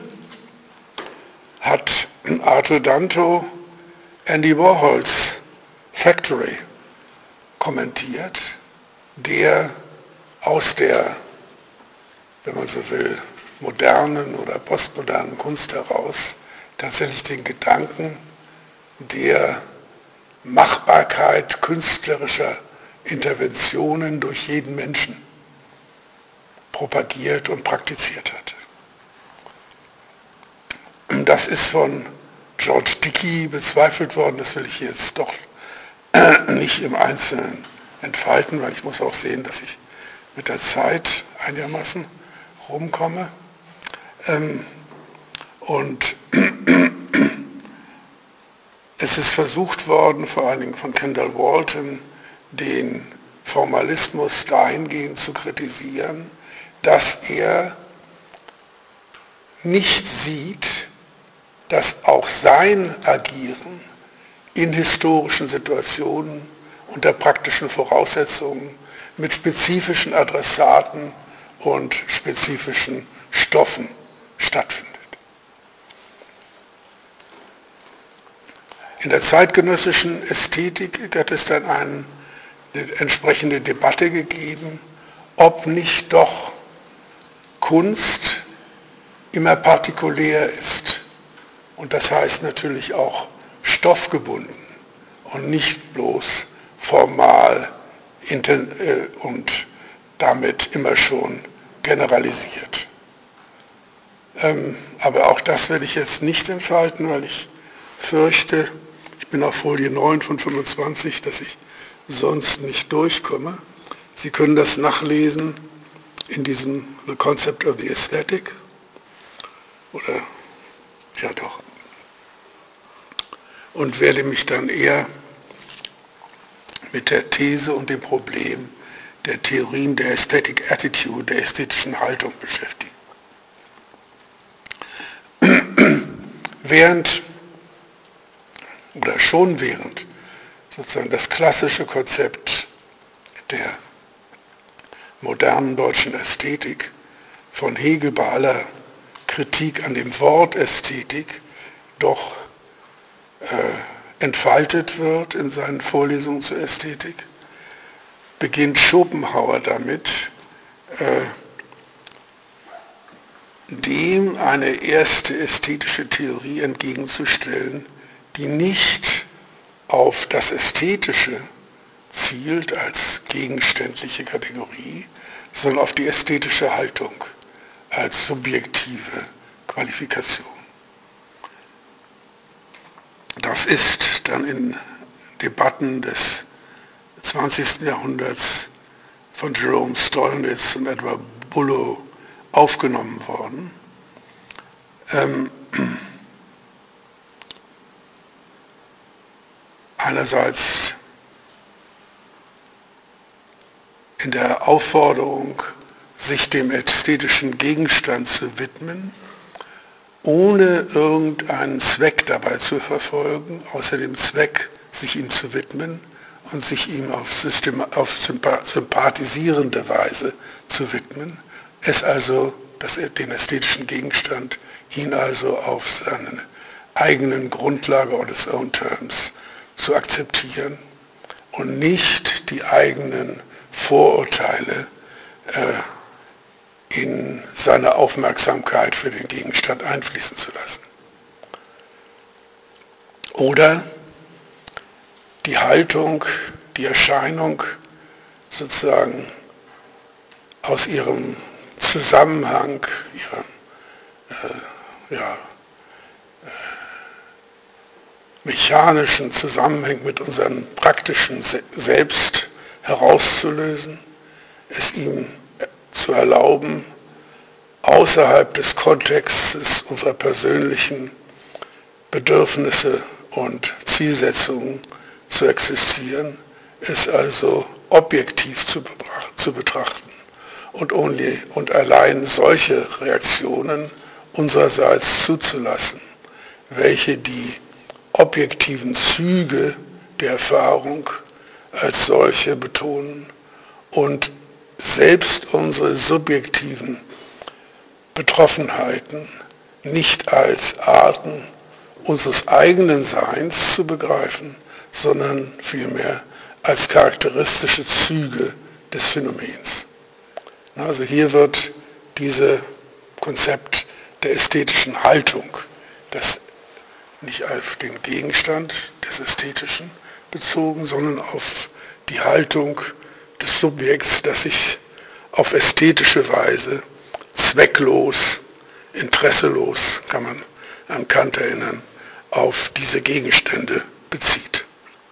hat Arthur Danto Andy Warhols Factory kommentiert, der aus der, wenn man so will, modernen oder postmodernen Kunst heraus tatsächlich den Gedanken der Machbarkeit künstlerischer Interventionen durch jeden Menschen propagiert und praktiziert hat. Das ist von George Dickey bezweifelt worden, das will ich jetzt doch nicht im Einzelnen entfalten, weil ich muss auch sehen, dass ich mit der Zeit einigermaßen rumkomme. Und es ist versucht worden, vor allen Dingen von Kendall Walton, den Formalismus dahingehend zu kritisieren, dass er nicht sieht, dass auch sein Agieren in historischen Situationen unter praktischen Voraussetzungen mit spezifischen Adressaten und spezifischen Stoffen stattfindet. In der zeitgenössischen Ästhetik gab es dann einen eine entsprechende Debatte gegeben, ob nicht doch Kunst immer partikulär ist. Und das heißt natürlich auch stoffgebunden und nicht bloß formal und damit immer schon generalisiert. Ähm, aber auch das werde ich jetzt nicht entfalten, weil ich fürchte, ich bin auf Folie neun von fünfundzwanzig, dass ich sonst nicht durchkomme. Sie können das nachlesen in diesem The Concept of the Aesthetic. Oder, ja doch. Und werde mich dann eher mit der These und dem Problem der Theorien der Aesthetic Attitude, der ästhetischen Haltung beschäftigen. Während, oder schon während, sozusagen das klassische Konzept der modernen deutschen Ästhetik von Hegel bei aller Kritik an dem Wort Ästhetik doch äh, entfaltet wird in seinen Vorlesungen zur Ästhetik, beginnt Schopenhauer damit, äh, dem eine erste ästhetische Theorie entgegenzustellen, die nicht auf das Ästhetische zielt als gegenständliche Kategorie, sondern auf die ästhetische Haltung als subjektive Qualifikation. Das ist dann in Debatten des zwanzigsten Jahrhunderts von Jerome Stolnitz und Edward Bullough aufgenommen worden. Ähm, einerseits in der Aufforderung, sich dem ästhetischen Gegenstand zu widmen, ohne irgendeinen Zweck dabei zu verfolgen, außer dem Zweck, sich ihm zu widmen und sich ihm auf, System, auf sympathisierende Weise zu widmen, es also, das, den ästhetischen Gegenstand, ihn also auf seine eigenen Grundlage on its own terms zu akzeptieren und nicht die eigenen Vorurteile äh, in seine Aufmerksamkeit für den Gegenstand einfließen zu lassen. Oder die Haltung, die Erscheinung sozusagen aus ihrem Zusammenhang, ihrem äh, ja, äh, mechanischen Zusammenhang mit unserem praktischen Selbst herauszulösen, es ihm zu erlauben, außerhalb des Kontextes unserer persönlichen Bedürfnisse und Zielsetzungen zu existieren, es also objektiv zu, zu betrachten und, only, und allein solche Reaktionen unsererseits zuzulassen, welche die objektiven Züge der Erfahrung als solche betonen und selbst unsere subjektiven Betroffenheiten nicht als Arten unseres eigenen Seins zu begreifen, sondern vielmehr als charakteristische Züge des Phänomens. Also hier wird dieses Konzept der ästhetischen Haltung, das nicht auf den Gegenstand des Ästhetischen bezogen, sondern auf die Haltung des Subjekts, das sich auf ästhetische Weise zwecklos, interesselos, kann man an Kant erinnern, auf diese Gegenstände bezieht.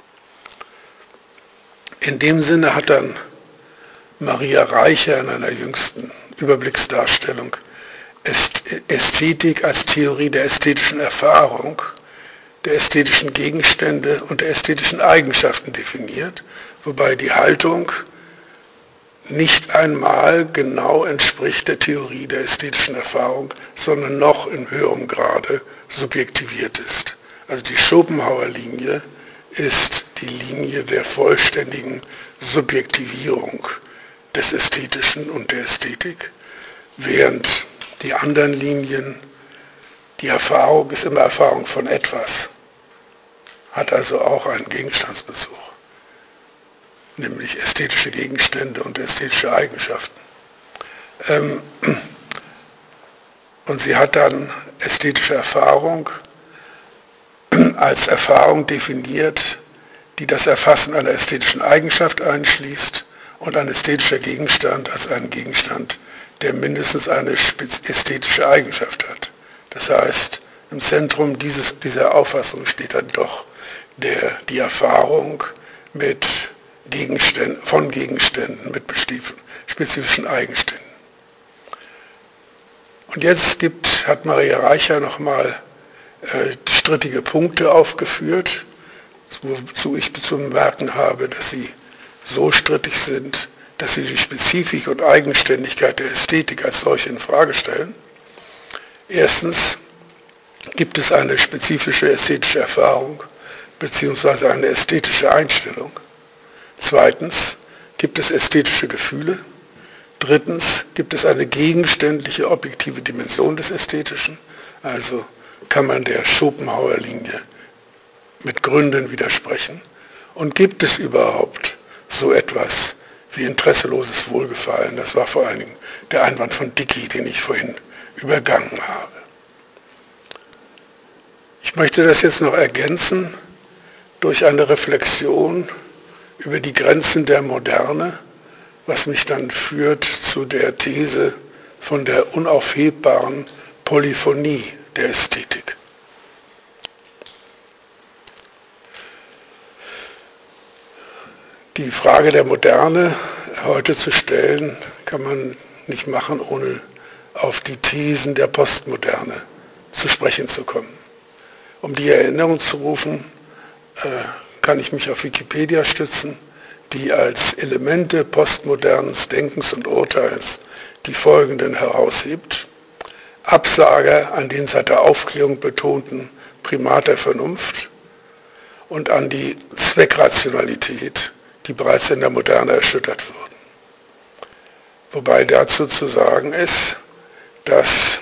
In dem Sinne hat dann Maria Reicher in einer jüngsten Überblicksdarstellung Ästhetik als Theorie der ästhetischen Erfahrung, der ästhetischen Gegenstände und der ästhetischen Eigenschaften definiert, wobei die Haltung nicht einmal genau entspricht der Theorie der ästhetischen Erfahrung, sondern noch in höherem Grade subjektiviert ist. Also die Schopenhauer-Linie ist die Linie der vollständigen Subjektivierung des Ästhetischen und der Ästhetik, während die anderen Linien, die Erfahrung ist immer Erfahrung von etwas, hat also auch einen Gegenstandsbezug. nämlich ästhetische Gegenstände und ästhetische Eigenschaften. Ähm, und sie hat dann ästhetische Erfahrung als Erfahrung definiert, die das Erfassen einer ästhetischen Eigenschaft einschließt und ein ästhetischer Gegenstand als einen Gegenstand, der mindestens eine ästhetische Eigenschaft hat. Das heißt, im Zentrum dieses, dieser Auffassung steht dann doch der, die Erfahrung mit Gegenständen, von Gegenständen mit spezifischen Eigenständen. Und jetzt gibt, hat Maria Reicher nochmal äh, strittige Punkte aufgeführt, wozu ich zu bemerken habe, dass sie so strittig sind, dass sie die Spezifik und Eigenständigkeit der Ästhetik als solche in Frage stellen. Erstens gibt es eine spezifische ästhetische Erfahrung bzw. eine ästhetische Einstellung. Zweitens gibt es ästhetische Gefühle. Drittens gibt es eine gegenständliche objektive Dimension des Ästhetischen. Also kann man der Schopenhauer-Linie mit Gründen widersprechen. Und gibt es überhaupt so etwas wie interesseloses Wohlgefallen? Das war vor allen Dingen der Einwand von Dickey, den ich vorhin übergangen habe. Ich möchte das jetzt noch ergänzen durch eine Reflexion über die Grenzen der Moderne, was mich dann führt zu der These von der unaufhebbaren Polyphonie der Ästhetik. Die Frage der Moderne heute zu stellen, kann man nicht machen, ohne auf die Thesen der Postmoderne zu sprechen zu kommen. Um die Erinnerung zu rufen, kann ich mich auf Wikipedia stützen, die als Elemente postmodernen Denkens und Urteils die folgenden heraushebt. Absage an den seit der Aufklärung betonten Primat der Vernunft und an die Zweckrationalität, die bereits in der Moderne erschüttert wurden. Wobei dazu zu sagen ist, dass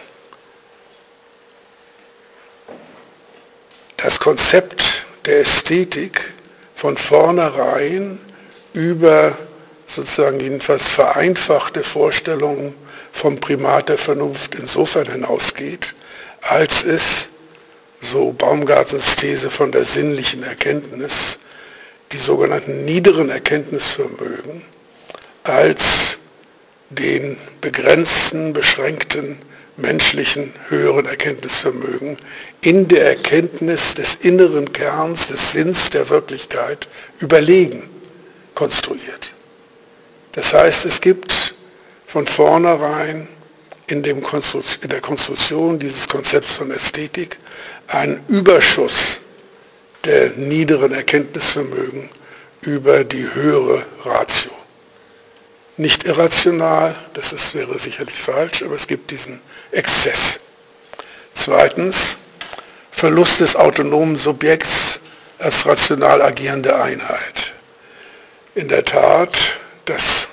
das Konzept der Ästhetik von vornherein über sozusagen jedenfalls vereinfachte Vorstellungen vom Primat der Vernunft insofern hinausgeht, als es, so Baumgartens These von der sinnlichen Erkenntnis, die sogenannten niederen Erkenntnisvermögen als den begrenzten, beschränkten menschlichen höheren Erkenntnisvermögen in der Erkenntnis des inneren Kerns, des Sinns der Wirklichkeit überlegen konstruiert. Das heißt, es gibt von vornherein in, dem Konstru- in der Konstruktion dieses Konzepts von Ästhetik einen Überschuss der niederen Erkenntnisvermögen über die höhere Ratio. Nicht irrational, das ist, wäre sicherlich falsch, aber es gibt diesen Exzess. Zweitens, Verlust des autonomen Subjekts als rational agierende Einheit. In der Tat, das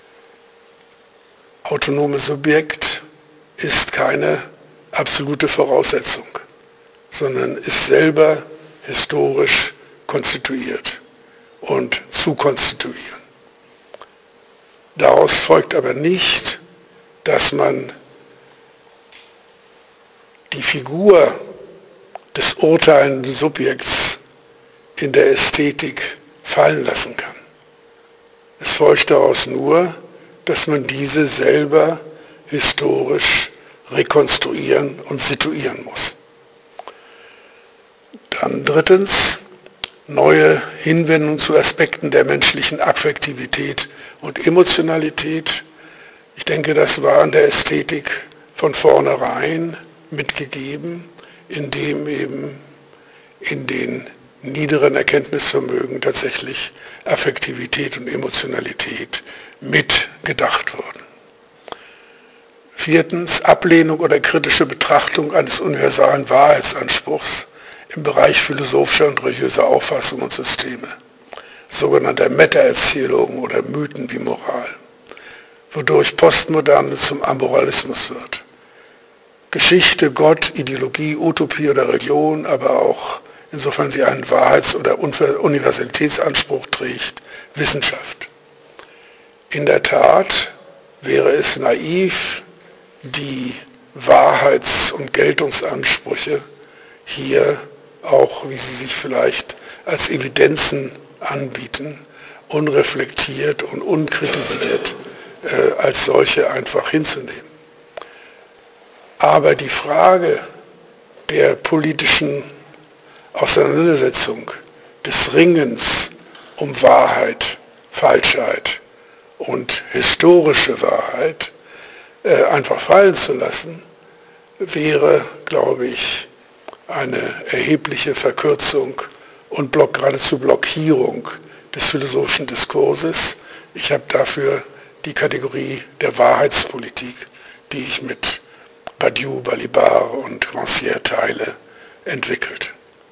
autonome Subjekt ist keine absolute Voraussetzung, sondern ist selber historisch konstituiert und zu konstituieren. Daraus folgt aber nicht, dass man die Figur des urteilenden Subjekts in der Ästhetik fallen lassen kann. Es folgt daraus nur, dass man diese selber historisch rekonstruieren und situieren muss. Dann drittens, neue Hinwendung zu Aspekten der menschlichen Affektivität und Emotionalität. Ich denke, das war in der Ästhetik von vornherein mitgegeben, indem eben in den niederen Erkenntnisvermögen tatsächlich Affektivität und Emotionalität mitgedacht wurden. Viertens, Ablehnung oder kritische Betrachtung eines universalen Wahrheitsanspruchs im Bereich philosophischer und religiöser Auffassung und Systeme, sogenannter Meta-Erzählungen oder Mythen wie Moral, wodurch Postmoderne zum Amoralismus wird. Geschichte, Gott, Ideologie, Utopie oder Religion, aber auch insofern sie einen Wahrheits- oder Universalitätsanspruch trägt, Wissenschaft. In der Tat wäre es naiv, die Wahrheits- und Geltungsansprüche hier auch, wie sie sich vielleicht als Evidenzen anbieten, unreflektiert und unkritisiert äh, als solche einfach hinzunehmen. Aber die Frage der politischen Auseinandersetzung, des Ringens um Wahrheit, Falschheit und historische Wahrheit äh, einfach fallen zu lassen, wäre, glaube ich, eine erhebliche Verkürzung und block, geradezu Blockierung des philosophischen Diskurses. Ich habe dafür die Kategorie der Wahrheitspolitik, die ich mit Badiou, Balibar und Rancière teile, entwickelt.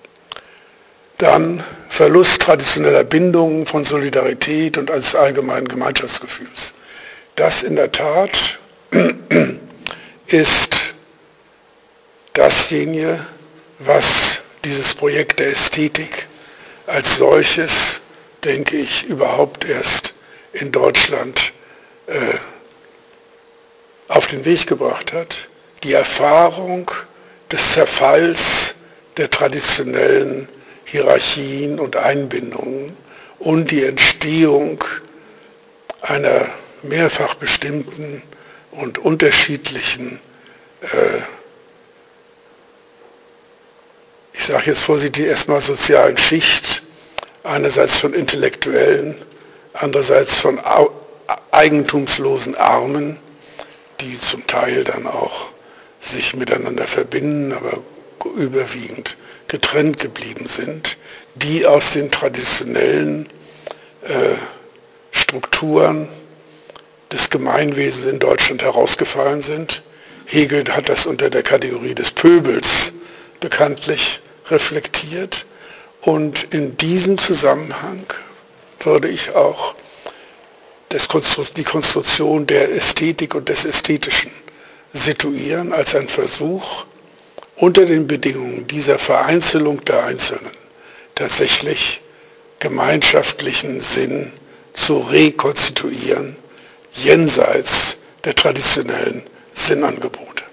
Dann Verlust traditioneller Bindungen von Solidarität und eines allgemeinen Gemeinschaftsgefühls. Das in der Tat ist dasjenige, was dieses Projekt der Ästhetik als solches, denke ich, überhaupt erst in Deutschland äh, auf den Weg gebracht hat. Die Erfahrung des Zerfalls der traditionellen Hierarchien und Einbindungen und die Entstehung einer mehrfach bestimmten und unterschiedlichen, äh, ich sage jetzt vorsichtig erstmal sozialen Schicht, einerseits von Intellektuellen, andererseits von eigentumslosen Armen, die zum Teil dann auch sich miteinander verbinden, aber überwiegend getrennt geblieben sind, die aus den traditionellen äh, Strukturen des Gemeinwesens in Deutschland herausgefallen sind. Hegel hat das unter der Kategorie des Pöbels bekanntlich reflektiert. Und in diesem Zusammenhang würde ich auch das Konstru- die Konstruktion der Ästhetik und des Ästhetischen situieren als ein Versuch, unter den Bedingungen dieser Vereinzelung der Einzelnen tatsächlich gemeinschaftlichen Sinn zu rekonstituieren, jenseits der traditionellen Sinnangebote.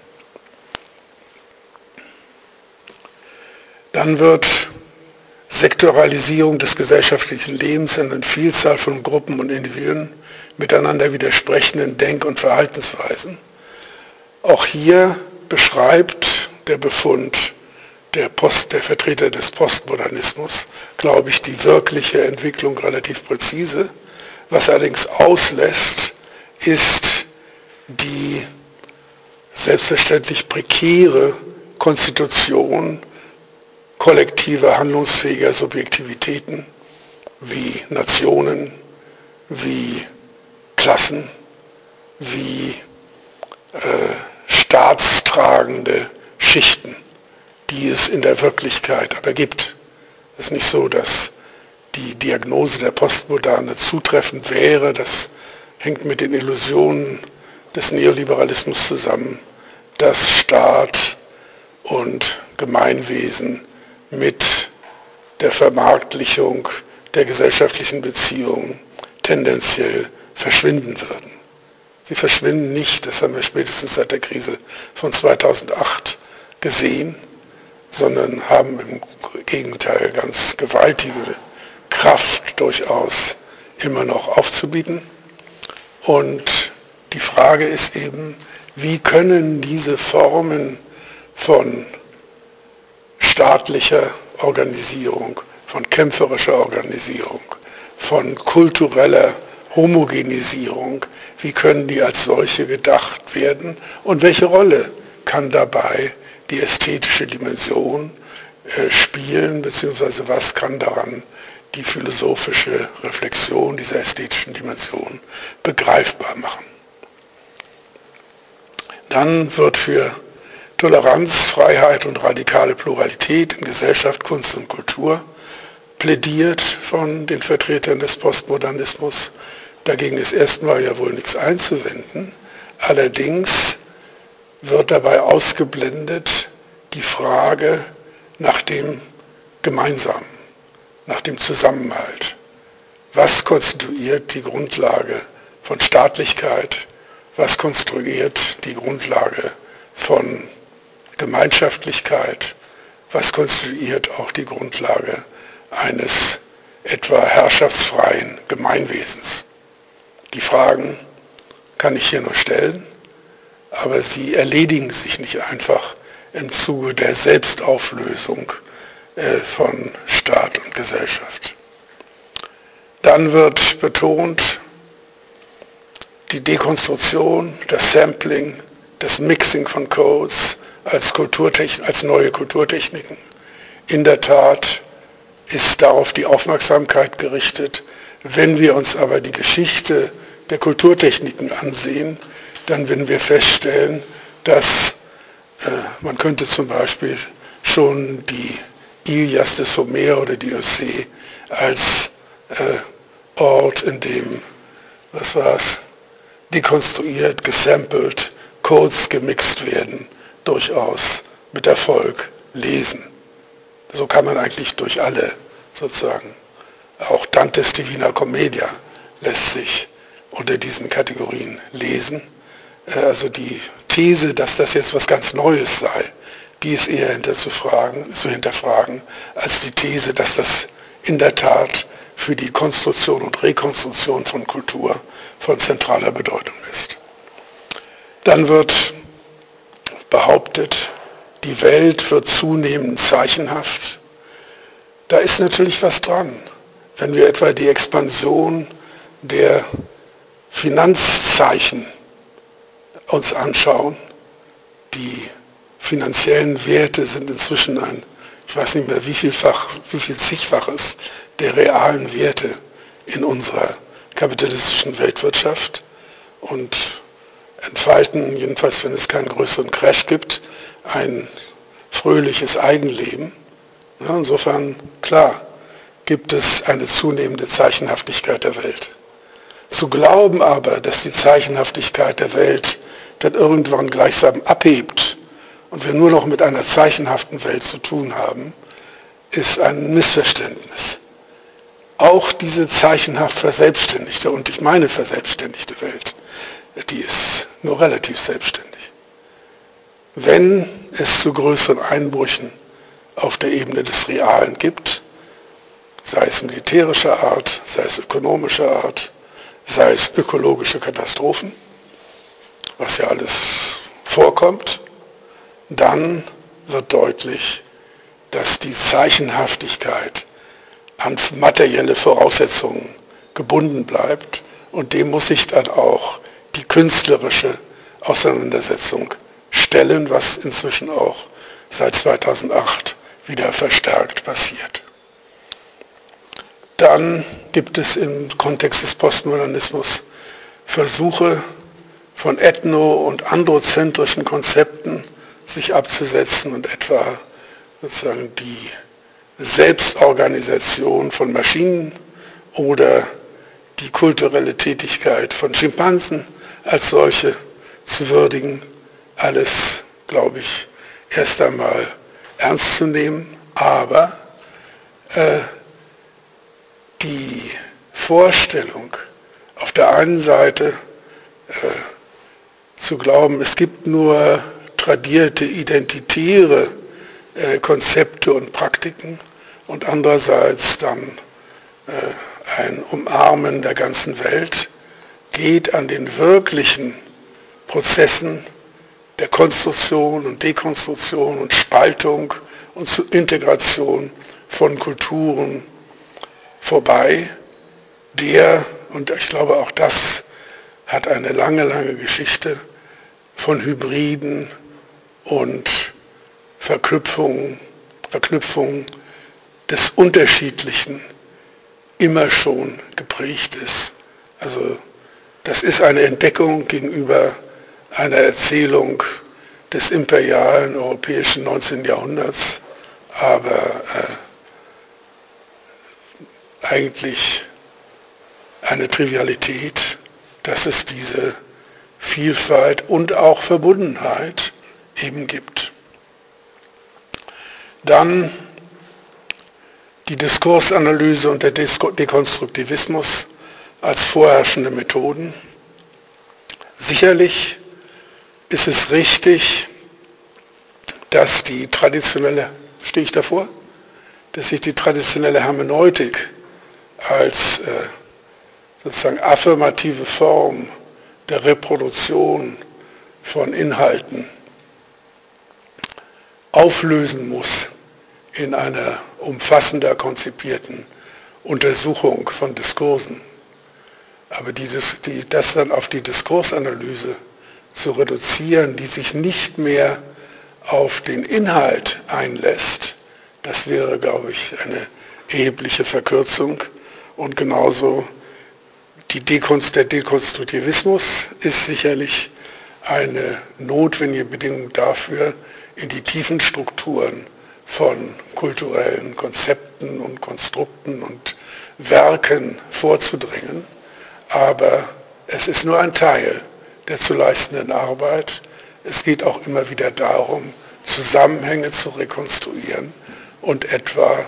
Dann wird Sektoralisierung des gesellschaftlichen Lebens in einer Vielzahl von Gruppen und Individuen miteinander widersprechenden Denk- und Verhaltensweisen. Auch hier beschreibt der Befund der, Post, der Vertreter des Postmodernismus, glaube ich, die wirkliche Entwicklung relativ präzise. Was allerdings auslässt, ist die selbstverständlich prekäre Konstitution kollektiver, handlungsfähiger Subjektivitäten wie Nationen, wie Klassen, wie äh, staatstragende Schichten, die es in der Wirklichkeit aber gibt. Es ist nicht so, dass die Diagnose der Postmoderne zutreffend wäre. Das hängt mit den Illusionen des Neoliberalismus zusammen, dass Staat und Gemeinwesen mit der Vermarktlichung der gesellschaftlichen Beziehungen tendenziell verschwinden würden. Sie verschwinden nicht, das haben wir spätestens seit der Krise von zweitausendacht gesehen, sondern haben im Gegenteil ganz gewaltige Kraft durchaus immer noch aufzubieten. Und die Frage ist eben, wie können diese Formen von staatlicher Organisierung, von kämpferischer Organisierung, von kultureller Homogenisierung, wie können die als solche gedacht werden und welche Rolle kann dabei die ästhetische Dimension äh, spielen, beziehungsweise was kann daran die philosophische Reflexion dieser ästhetischen Dimension begreifbar machen. Dann wird für Toleranz, Freiheit und radikale Pluralität in Gesellschaft, Kunst und Kultur plädiert von den Vertretern des Postmodernismus. Dagegen ist erstmal ja wohl nichts einzuwenden. Allerdings wird dabei ausgeblendet die Frage nach dem Gemeinsamen, nach dem Zusammenhalt. Was konstituiert die Grundlage von Staatlichkeit? Was konstruiert die Grundlage von Gemeinschaftlichkeit? Was konstituiert auch die Grundlage eines etwa herrschaftsfreien Gemeinwesens? Die Fragen kann ich hier nur stellen, aber sie erledigen sich nicht einfach im Zuge der Selbstauflösung äh, von Staat und Gesellschaft. Dann wird betont, die Dekonstruktion, das Sampling, das Mixing von Codes als, Kulturtechn- als neue Kulturtechniken. In der Tat ist darauf die Aufmerksamkeit gerichtet. Wenn wir uns aber die Geschichte der Kulturtechniken ansehen, dann werden wir feststellen, dass äh, man könnte zum Beispiel schon die Ilias des Homer oder die Odyssee als äh, Ort, in dem, was war es, dekonstruiert, gesampelt, Codes gemixt werden, durchaus mit Erfolg lesen. So kann man eigentlich durch alle sozusagen, auch Dantes Divina Commedia lässt sich unter diesen Kategorien lesen. Also die These, dass das jetzt was ganz Neues sei, die ist eher hinterzufragen, zu hinterfragen, als die These, dass das in der Tat für die Konstruktion und Rekonstruktion von Kultur von zentraler Bedeutung ist. Dann wird behauptet, die Welt wird zunehmend zeichenhaft. Da ist natürlich was dran. Wenn wir etwa die Expansion der Finanzzeichen uns anschauen, die finanziellen Werte sind inzwischen ein, ich weiß nicht mehr wie vielfach, wie viel zigfaches der realen Werte in unserer kapitalistischen Weltwirtschaft und entfalten, jedenfalls wenn es keinen größeren Crash gibt, ein fröhliches Eigenleben. Ja, insofern, klar, gibt es eine zunehmende Zeichenhaftigkeit der Welt. Zu glauben aber, dass die Zeichenhaftigkeit der Welt dann irgendwann gleichsam abhebt und wir nur noch mit einer zeichenhaften Welt zu tun haben, ist ein Missverständnis. Auch diese zeichenhaft verselbstständigte, und ich meine verselbstständigte Welt, die ist nur relativ selbstständig. Wenn es zu größeren Einbrüchen auf der Ebene des Realen gibt, sei es militärischer Art, sei es ökonomischer Art, sei es ökologische Katastrophen, was ja alles vorkommt, dann wird deutlich, dass die Zeichenhaftigkeit an materielle Voraussetzungen gebunden bleibt und dem muss sich dann auch die künstlerische Auseinandersetzung stellen, was inzwischen auch seit zweitausendacht wieder verstärkt passiert. Dann gibt es im Kontext des Postmodernismus Versuche von ethno- und androzentrischen Konzepten sich abzusetzen und etwa sozusagen die Selbstorganisation von Maschinen oder die kulturelle Tätigkeit von Schimpansen als solche zu würdigen. Alles, glaube ich, erst einmal ernst zu nehmen, aber äh, die Vorstellung, auf der einen Seite äh, zu glauben, es gibt nur tradierte, identitäre äh, Konzepte und Praktiken und andererseits dann äh, ein Umarmen der ganzen Welt, geht an den wirklichen Prozessen der Konstruktion und Dekonstruktion und Spaltung und zur Integration von Kulturen vorbei, der, und ich glaube auch das hat eine lange, lange Geschichte von Hybriden und Verknüpfungen, Verknüpfungen des Unterschiedlichen immer schon geprägt ist. Also das ist eine Entdeckung gegenüber einer Erzählung des imperialen europäischen neunzehnten Jahrhunderts, aber äh, eigentlich eine Trivialität, dass es diese Vielfalt und auch Verbundenheit eben gibt. Dann die Diskursanalyse und der Dekonstruktivismus als vorherrschende Methoden. Sicherlich ist es richtig, dass die traditionelle, stehe ich davor, dass sich die traditionelle Hermeneutik als äh, sozusagen affirmative Form der Reproduktion von Inhalten auflösen muss in einer umfassender konzipierten Untersuchung von Diskursen. Aber die, die, das dann auf die Diskursanalyse zu reduzieren, die sich nicht mehr auf den Inhalt einlässt, das wäre, glaube ich, eine erhebliche Verkürzung. Und genauso die Dekonst, der Dekonstruktivismus ist sicherlich eine notwendige Bedingung dafür, in die tiefen Strukturen von kulturellen Konzepten und Konstrukten und Werken vorzudringen. Aber es ist nur ein Teil der zu leistenden Arbeit. Es geht auch immer wieder darum, Zusammenhänge zu rekonstruieren und etwa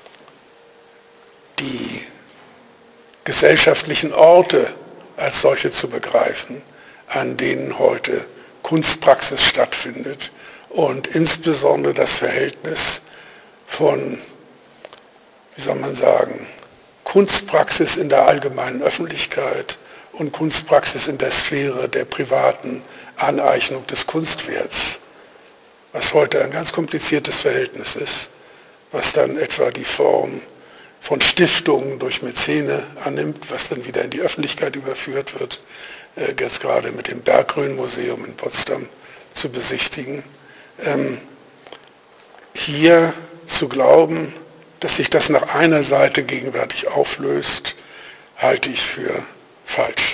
die gesellschaftlichen Orte als solche zu begreifen, an denen heute Kunstpraxis stattfindet und insbesondere das Verhältnis von, wie soll man sagen, Kunstpraxis in der allgemeinen Öffentlichkeit und Kunstpraxis in der Sphäre der privaten Aneignung des Kunstwerts, was heute ein ganz kompliziertes Verhältnis ist, was dann etwa die Form von Stiftungen durch Mäzene annimmt, was dann wieder in die Öffentlichkeit überführt wird, äh, jetzt gerade mit dem Berggruen-Museum in Potsdam zu besichtigen. Ähm, hier zu glauben, dass sich das nach einer Seite gegenwärtig auflöst, halte ich für falsch.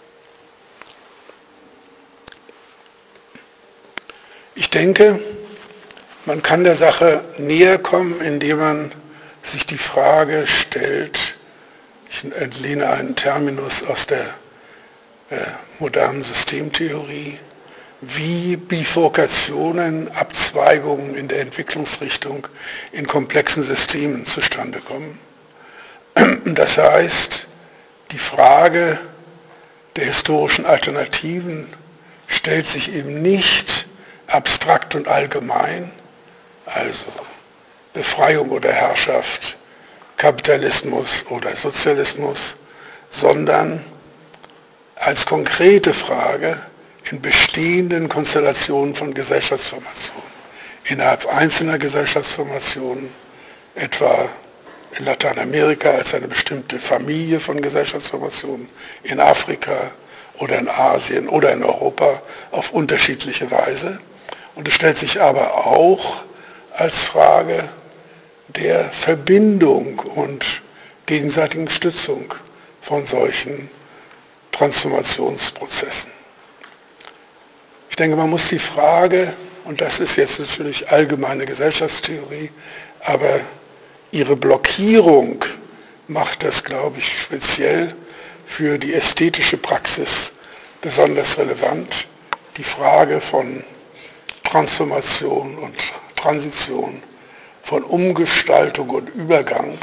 Ich denke, man kann der Sache näher kommen, indem man sich die Frage stellt, ich entlehne einen Terminus aus der äh, modernen Systemtheorie, wie Bifurkationen, Abzweigungen in der Entwicklungsrichtung in komplexen Systemen zustande kommen. Das heißt, die Frage der historischen Alternativen stellt sich eben nicht abstrakt und allgemein, also Befreiung oder Herrschaft, Kapitalismus oder Sozialismus, sondern als konkrete Frage in bestehenden Konstellationen von Gesellschaftsformationen, innerhalb einzelner Gesellschaftsformationen, etwa in Lateinamerika als eine bestimmte Familie von Gesellschaftsformationen, in Afrika oder in Asien oder in Europa auf unterschiedliche Weise. Und es stellt sich aber auch als Frage der Verbindung und gegenseitigen Stützung von solchen Transformationsprozessen. Ich denke, man muss die Frage, und das ist jetzt natürlich allgemeine Gesellschaftstheorie, aber ihre Blockierung macht das, glaube ich, speziell für die ästhetische Praxis besonders relevant. Die Frage von Transformation und Transition, von Umgestaltung und Übergang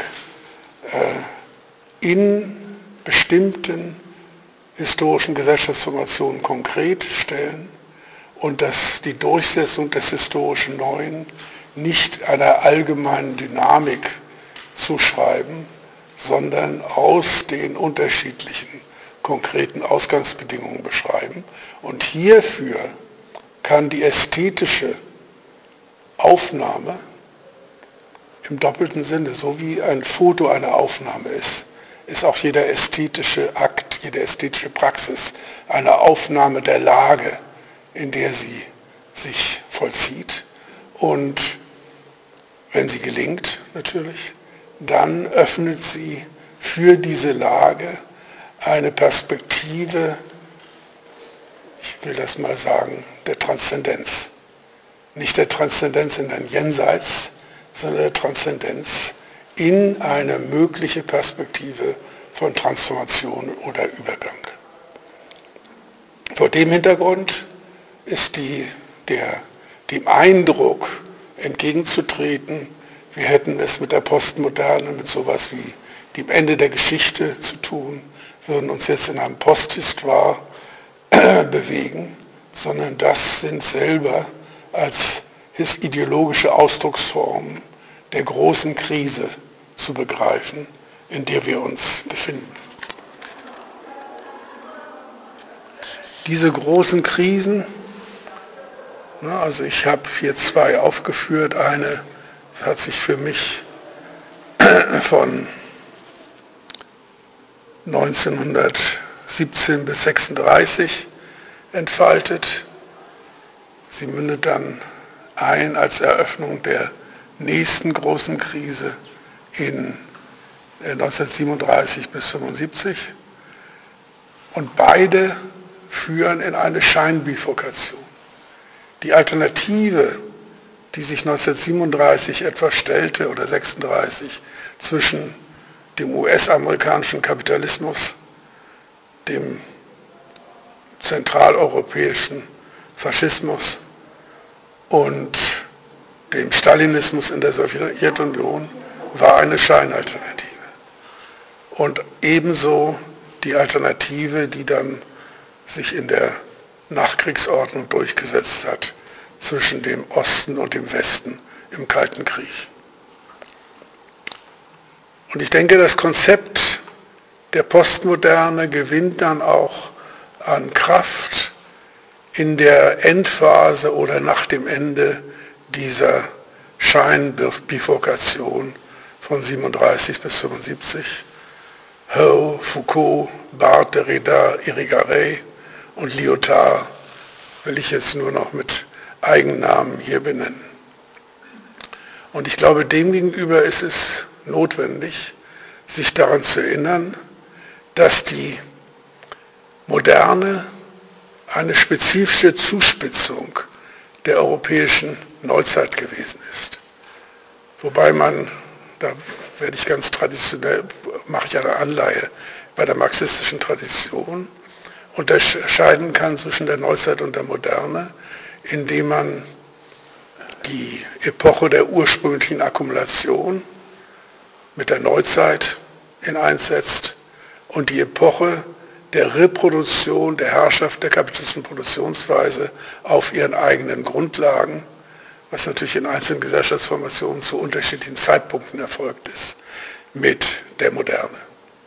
äh, in bestimmten historischen Gesellschaftsformationen konkret stellen und dass die Durchsetzung des historischen Neuen nicht einer allgemeinen Dynamik zuschreiben, sondern aus den unterschiedlichen konkreten Ausgangsbedingungen beschreiben. Und hierfür kann die ästhetische Aufnahme im doppelten Sinne, so wie ein Foto eine Aufnahme ist, ist auch jeder ästhetische Akt, jede ästhetische Praxis eine Aufnahme der Lage, in der sie sich vollzieht. Und wenn sie gelingt, natürlich, dann öffnet sie für diese Lage eine Perspektive, ich will das mal sagen, der Transzendenz. Nicht der Transzendenz in ein Jenseits, sondern der Transzendenz in eine mögliche Perspektive von Transformation oder Übergang. Vor dem Hintergrund ist die, der, dem Eindruck entgegenzutreten, wir hätten es mit der Postmoderne, mit sowas wie dem Ende der Geschichte zu tun, würden uns jetzt in einem Posthistoire bewegen, sondern das sind selber als ideologische Ausdrucksformen der großen Krise zu begreifen, in der wir uns befinden. Diese großen Krisen, also ich habe hier zwei aufgeführt, eine hat sich für mich von neunzehnhundertsiebzehn bis sechsunddreißig entfaltet. Sie mündet dann ein als Eröffnung der nächsten großen Krise in neunzehnhundertsiebenunddreißig bis fünfundsiebzig. Und beide führen in eine Scheinbifurkation. Die Alternative, die sich neunzehnhundertsiebenunddreißig etwa stellte oder sechsunddreißig zwischen dem U S-amerikanischen Kapitalismus, dem zentraleuropäischen Faschismus und dem Stalinismus in der Sowjetunion, war eine Scheinalternative. Und ebenso die Alternative, die dann sich in der Nachkriegsordnung durchgesetzt hat zwischen dem Osten und dem Westen im Kalten Krieg. Und ich denke, das Konzept der Postmoderne gewinnt dann auch an Kraft in der Endphase oder nach dem Ende dieser Scheinbifurkation von siebenunddreißig bis fünfundsiebzig. Howe, Foucault, Barthes, Derrida, Irigaray und Lyotard will ich jetzt nur noch mit Eigennamen hier benennen. Und ich glaube, demgegenüber ist es notwendig, sich daran zu erinnern, dass die Moderne eine spezifische Zuspitzung der europäischen Neuzeit gewesen ist. Wobei man, da werde ich ganz traditionell, mache ich eine Anleihe bei der marxistischen Tradition, unterscheiden kann zwischen der Neuzeit und der Moderne, indem man die Epoche der ursprünglichen Akkumulation mit der Neuzeit in eins setzt und die Epoche der Reproduktion, der Herrschaft der kapitalistischen Produktionsweise auf ihren eigenen Grundlagen, was natürlich in einzelnen Gesellschaftsformationen zu unterschiedlichen Zeitpunkten erfolgt ist, mit der Moderne.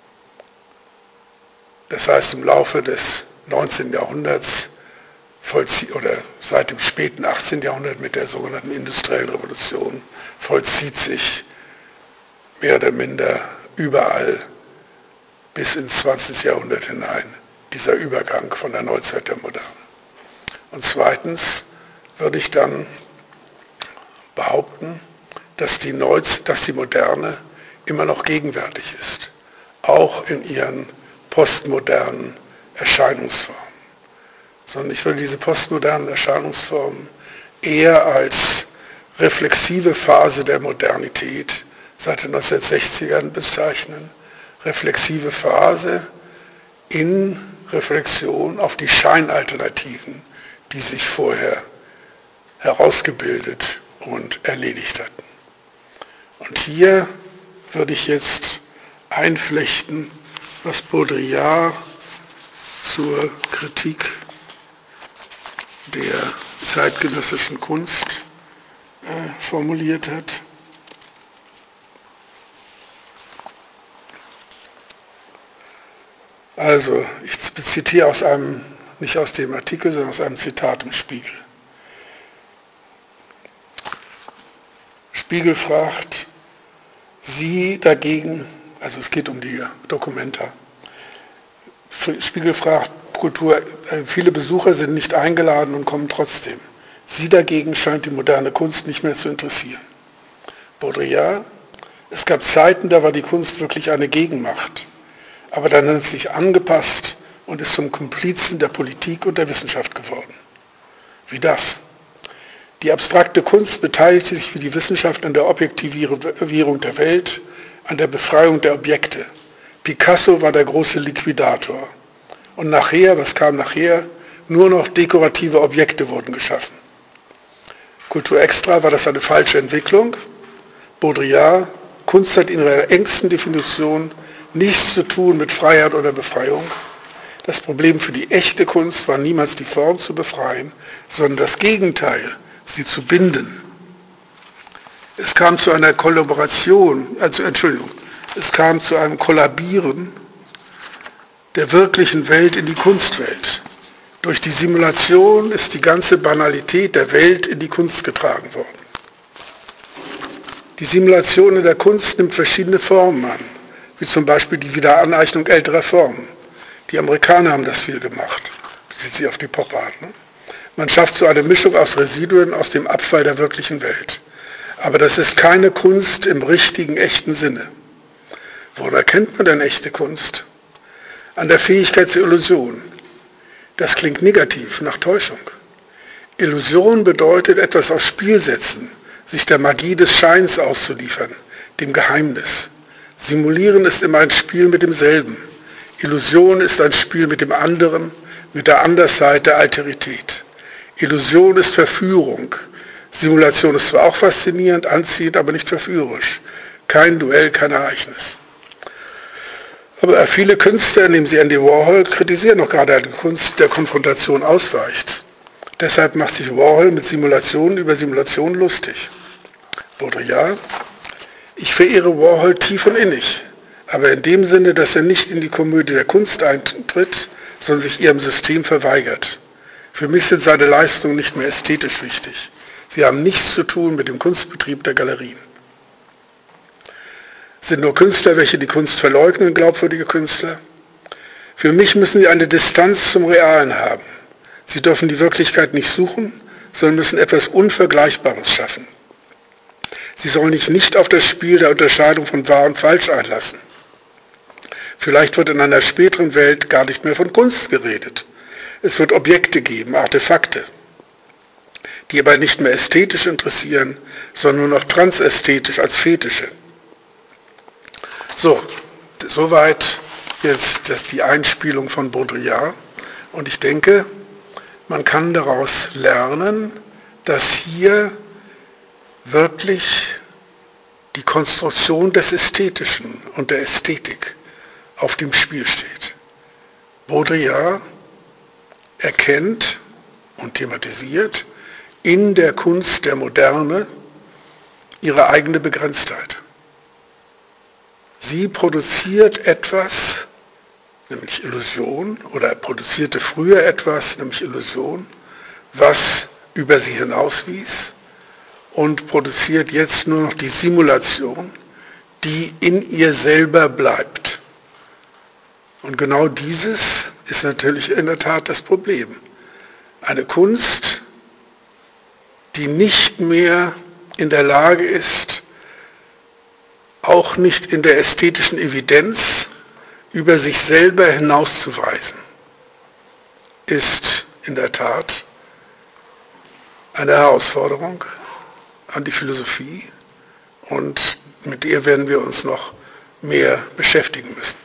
Das heißt, im Laufe des neunzehnten Jahrhunderts oder seit dem späten achtzehnten Jahrhundert mit der sogenannten industriellen Revolution vollzieht sich mehr oder minder überall bis ins zwanzigste Jahrhundert hinein dieser Übergang von der Neuzeit der Moderne. Und zweitens würde ich dann behaupten, dass die, Neuz, dass die Moderne immer noch gegenwärtig ist, auch in ihren postmodernen Erscheinungsformen. Sondern ich würde diese postmodernen Erscheinungsformen eher als reflexive Phase der Modernität seit den neunzehnhundertsechzigern bezeichnen. Reflexive Phase in Reflexion auf die Scheinalternativen, die sich vorher herausgebildet und erledigt hatten. Und hier würde ich jetzt einflechten, was Baudrillard zur Kritik der zeitgenössischen Kunst äh, formuliert hat. Also, ich zitiere aus einem, nicht aus dem Artikel, sondern aus einem Zitat im Spiegel. Spiegel fragt, Sie dagegen, also es geht um die Documenta, Spiegel fragt, Kultur, viele Besucher sind nicht eingeladen und kommen trotzdem. Sie dagegen scheint die moderne Kunst nicht mehr zu interessieren. Baudrillard, es gab Zeiten, da war die Kunst wirklich eine Gegenmacht. Aber dann hat es sich angepasst und ist zum Komplizen der Politik und der Wissenschaft geworden. Wie das? Die abstrakte Kunst beteiligte sich wie die Wissenschaft an der Objektivierung der Welt, an der Befreiung der Objekte. Picasso war der große Liquidator. Und nachher, was kam nachher? Nur noch dekorative Objekte wurden geschaffen. Kultur extra, war das eine falsche Entwicklung? Baudrillard, Kunst hat in ihrer engsten Definition nichts zu tun mit Freiheit oder Befreiung. Das Problem für die echte Kunst war niemals die Form zu befreien, sondern das Gegenteil, sie zu binden. Es kam zu einer Kollaboration, also Entschuldigung, es kam zu einem Kollabieren der wirklichen Welt in die Kunstwelt. Durch die Simulation ist die ganze Banalität der Welt in die Kunst getragen worden. Die Simulation in der Kunst nimmt verschiedene Formen an, wie zum Beispiel die Wiederaneignung älterer Formen. Die Amerikaner haben das viel gemacht, bezieht sich auf die Pop-Art. Ne? Man schafft so eine Mischung aus Residuen aus dem Abfall der wirklichen Welt. Aber das ist keine Kunst im richtigen, echten Sinne. Woran erkennt man denn echte Kunst? An der Fähigkeit zur Illusion. Das klingt negativ, nach Täuschung. Illusion bedeutet etwas aufs Spiel setzen, sich der Magie des Scheins auszuliefern, dem Geheimnis. Simulieren ist immer ein Spiel mit demselben. Illusion ist ein Spiel mit dem anderen, mit der Andersheit der Alterität. Illusion ist Verführung. Simulation ist zwar auch faszinierend, anziehend, aber nicht verführerisch. Kein Duell, kein Ereignis. Aber viele Künstler, nehmen Sie Andy Warhol, kritisieren noch gerade eine Kunst, der Konfrontation ausweicht. Deshalb macht sich Warhol mit Simulationen über Simulationen lustig. Baudrillard: Ich verehre Warhol tief und innig, aber in dem Sinne, dass er nicht in die Komödie der Kunst eintritt, sondern sich ihrem System verweigert. Für mich sind seine Leistungen nicht mehr ästhetisch wichtig. Sie haben nichts zu tun mit dem Kunstbetrieb der Galerien. Sind nur Künstler, welche die Kunst verleugnen, glaubwürdige Künstler? Für mich müssen sie eine Distanz zum Realen haben. Sie dürfen die Wirklichkeit nicht suchen, sondern müssen etwas Unvergleichbares schaffen. Sie sollen sich nicht auf das Spiel der Unterscheidung von wahr und falsch einlassen. Vielleicht wird in einer späteren Welt gar nicht mehr von Kunst geredet. Es wird Objekte geben, Artefakte, die aber nicht mehr ästhetisch interessieren, sondern nur noch transästhetisch als Fetische. So, soweit jetzt das, die Einspielung von Baudrillard. Und ich denke, man kann daraus lernen, dass hier wirklich die Konstruktion des Ästhetischen und der Ästhetik auf dem Spiel steht. Baudrillard erkennt und thematisiert in der Kunst der Moderne ihre eigene Begrenztheit. Sie produziert etwas, nämlich Illusion, oder produzierte früher etwas, nämlich Illusion, was über sie hinauswies, und produziert jetzt nur noch die Simulation, die in ihr selber bleibt. Und genau dieses ist natürlich in der Tat das Problem. Eine Kunst, die nicht mehr in der Lage ist, auch nicht in der ästhetischen Evidenz über sich selber hinauszuweisen, ist in der Tat eine Herausforderung an die Philosophie, und mit der werden wir uns noch mehr beschäftigen müssen.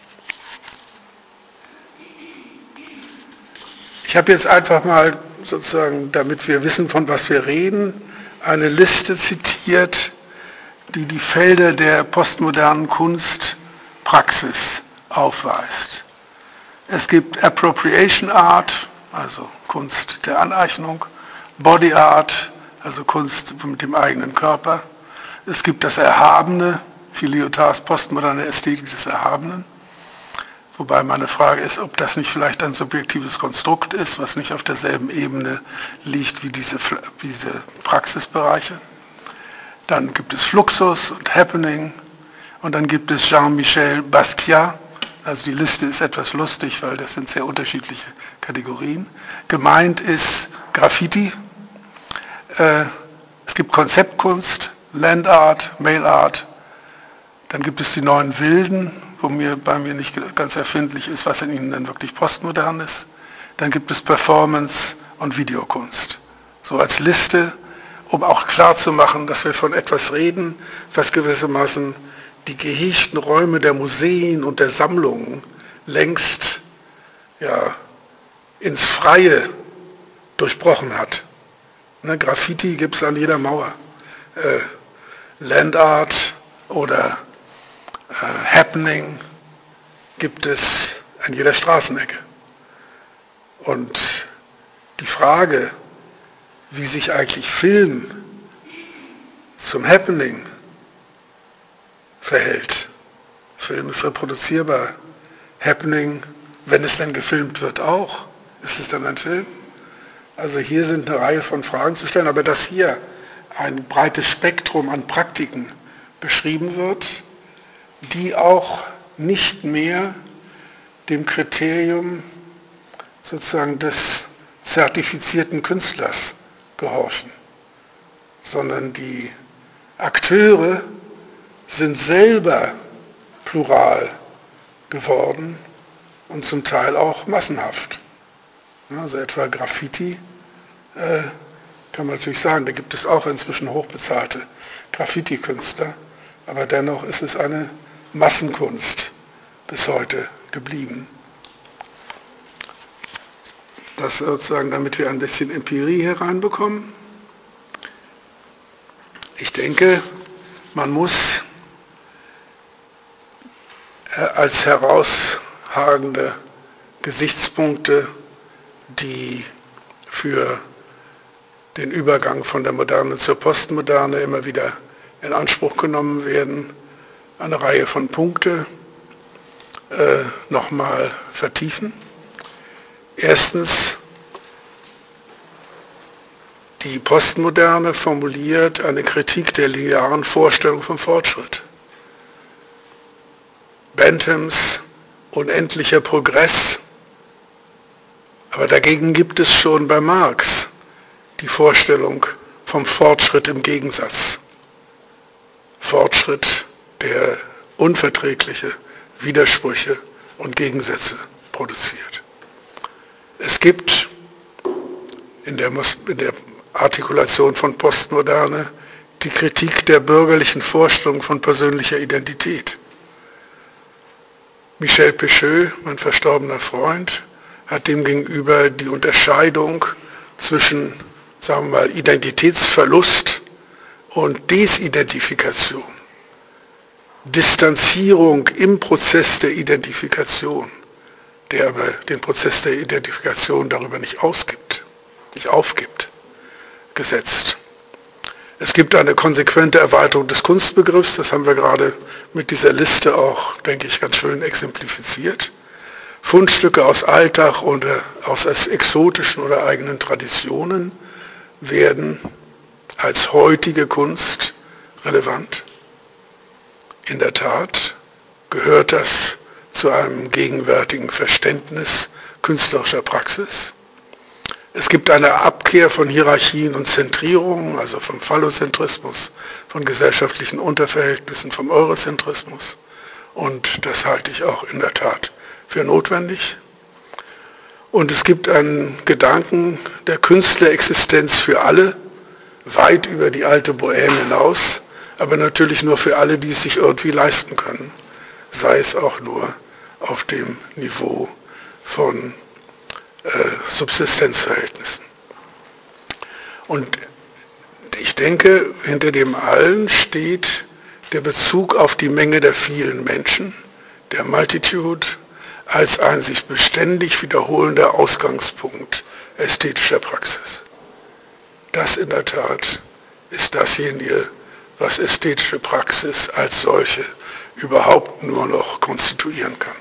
Ich habe jetzt einfach mal sozusagen, damit wir wissen, von was wir reden, eine Liste zitiert, die die Felder der postmodernen Kunstpraxis aufweist. Es gibt Appropriation Art, also Kunst der Aneignung, Body Art, also Kunst mit dem eigenen Körper. Es gibt das Erhabene, Lyotars postmoderne Ästhetik des Erhabenen, wobei meine Frage ist, ob das nicht vielleicht ein subjektives Konstrukt ist, was nicht auf derselben Ebene liegt wie diese, wie diese Praxisbereiche. Dann gibt es Fluxus und Happening, und dann gibt es Jean-Michel Basquiat. Also die Liste ist etwas lustig, weil das sind sehr unterschiedliche Kategorien. Gemeint ist Graffiti. Äh, es gibt Konzeptkunst, Land Art, Mail Art. Dann gibt es die neuen Wilden, wo mir bei mir nicht ganz erfindlich ist, was in ihnen denn wirklich postmodern ist. Dann gibt es Performance und Videokunst. So als Liste, um auch klarzumachen, dass wir von etwas reden, was gewissermaßen die gehegten Räume der Museen und der Sammlungen längst ja, ins Freie durchbrochen hat. Ne, Graffiti gibt es an jeder Mauer. Äh, Land Art oder äh, Happening gibt es an jeder Straßenecke. Und die Frage, wie sich eigentlich Film zum Happening verhält. Film ist reproduzierbar. Happening, wenn es denn gefilmt wird, auch. Ist es dann ein Film? Also hier sind eine Reihe von Fragen zu stellen, aber dass hier ein breites Spektrum an Praktiken beschrieben wird, die auch nicht mehr dem Kriterium sozusagen des zertifizierten Künstlers gehorchen, sondern die Akteure sind selber plural geworden und zum Teil auch massenhaft. Also etwa Graffiti, äh, kann man natürlich sagen, da gibt es auch inzwischen hochbezahlte Graffiti-Künstler, aber dennoch ist es eine Massenkunst bis heute geblieben. Das sozusagen, damit wir ein bisschen Empirie hereinbekommen. Ich denke, man muss als herausragende Gesichtspunkte, die für den Übergang von der Moderne zur Postmoderne immer wieder in Anspruch genommen werden, eine Reihe von Punkte äh, nochmal vertiefen. Erstens, die Postmoderne formuliert eine Kritik der linearen Vorstellung vom Fortschritt. Benthams unendlicher Progress, aber dagegen gibt es schon bei Marx die Vorstellung vom Fortschritt im Gegensatz. Fortschritt, der unverträgliche Widersprüche und Gegensätze produziert. Es gibt in der, in der Artikulation von Postmoderne die Kritik der bürgerlichen Vorstellung von persönlicher Identität. Michel Pecheux, mein verstorbener Freund, hat demgegenüber die Unterscheidung zwischen, sagen wir mal, Identitätsverlust und Desidentifikation, Distanzierung im Prozess der Identifikation, der aber den Prozess der Identifikation darüber nicht ausgibt, nicht aufgibt, gesetzt. Es gibt eine konsequente Erweiterung des Kunstbegriffs, das haben wir gerade mit dieser Liste auch, denke ich, ganz schön exemplifiziert. Fundstücke aus Alltag oder aus exotischen oder eigenen Traditionen werden als heutige Kunst relevant. In der Tat gehört das zu einem gegenwärtigen Verständnis künstlerischer Praxis. Es gibt eine Abkehr von Hierarchien und Zentrierungen, also vom Phallozentrismus, von gesellschaftlichen Unterverhältnissen, vom Eurozentrismus. Und das halte ich auch in der Tat für notwendig. Und es gibt einen Gedanken der Künstlerexistenz für alle, weit über die alte Bohème hinaus, aber natürlich nur für alle, die es sich irgendwie leisten können, sei es auch nur auf dem Niveau von äh, Subsistenzverhältnissen. Und ich denke, hinter dem allen steht der Bezug auf die Menge der vielen Menschen, der Multitude, als ein sich beständig wiederholender Ausgangspunkt ästhetischer Praxis. Das in der Tat ist dasjenige, was ästhetische Praxis als solche überhaupt nur noch konstituieren kann.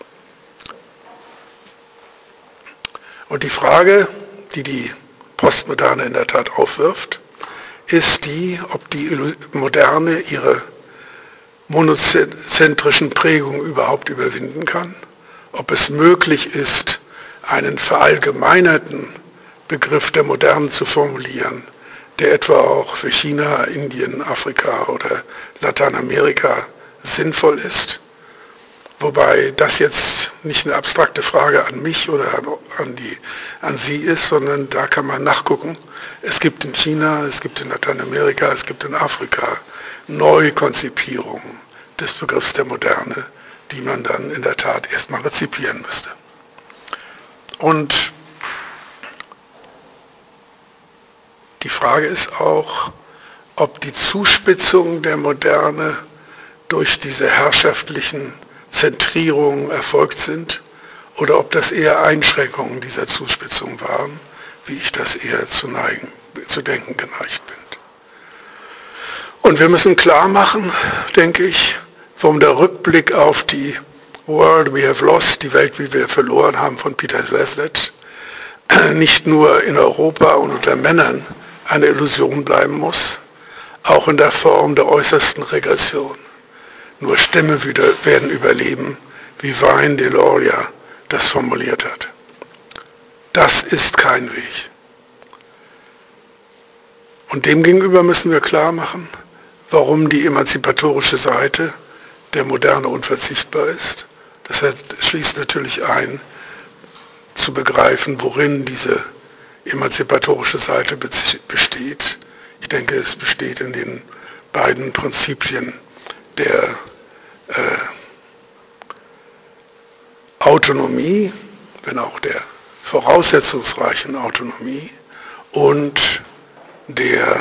Und die Frage, die die Postmoderne in der Tat aufwirft, ist die, ob die Moderne ihre monozentrischen Prägungen überhaupt überwinden kann, ob es möglich ist, einen verallgemeinerten Begriff der Moderne zu formulieren, der etwa auch für China, Indien, Afrika oder Lateinamerika sinnvoll ist. Wobei das jetzt nicht eine abstrakte Frage an mich oder an, die, an Sie ist, sondern da kann man nachgucken. Es gibt in China, es gibt in Lateinamerika, es gibt in Afrika Neukonzipierungen des Begriffs der Moderne, die man dann in der Tat erstmal rezipieren müsste. Und die Frage ist auch, ob die Zuspitzung der Moderne durch diese herrschaftlichen Zentrierungen erfolgt sind oder ob das eher Einschränkungen dieser Zuspitzung waren, wie ich das eher zu neigen, zu denken geneigt bin. Und wir müssen klar machen, denke ich, warum der Rückblick auf die World We Have Lost, die Welt, wie wir verloren haben, von Peter Laslett, nicht nur in Europa und unter Männern eine Illusion bleiben muss, auch in der Form der äußersten Regression. Nur Stämme wieder werden überleben, wie Vine Deloria das formuliert hat. Das ist kein Weg. Und demgegenüber müssen wir klar machen, warum die emanzipatorische Seite der Moderne unverzichtbar ist. Das schließt natürlich ein, zu begreifen, worin diese emanzipatorische Seite besteht. Ich denke, es besteht in den beiden Prinzipien der äh, Autonomie, wenn auch der voraussetzungsreichen Autonomie und der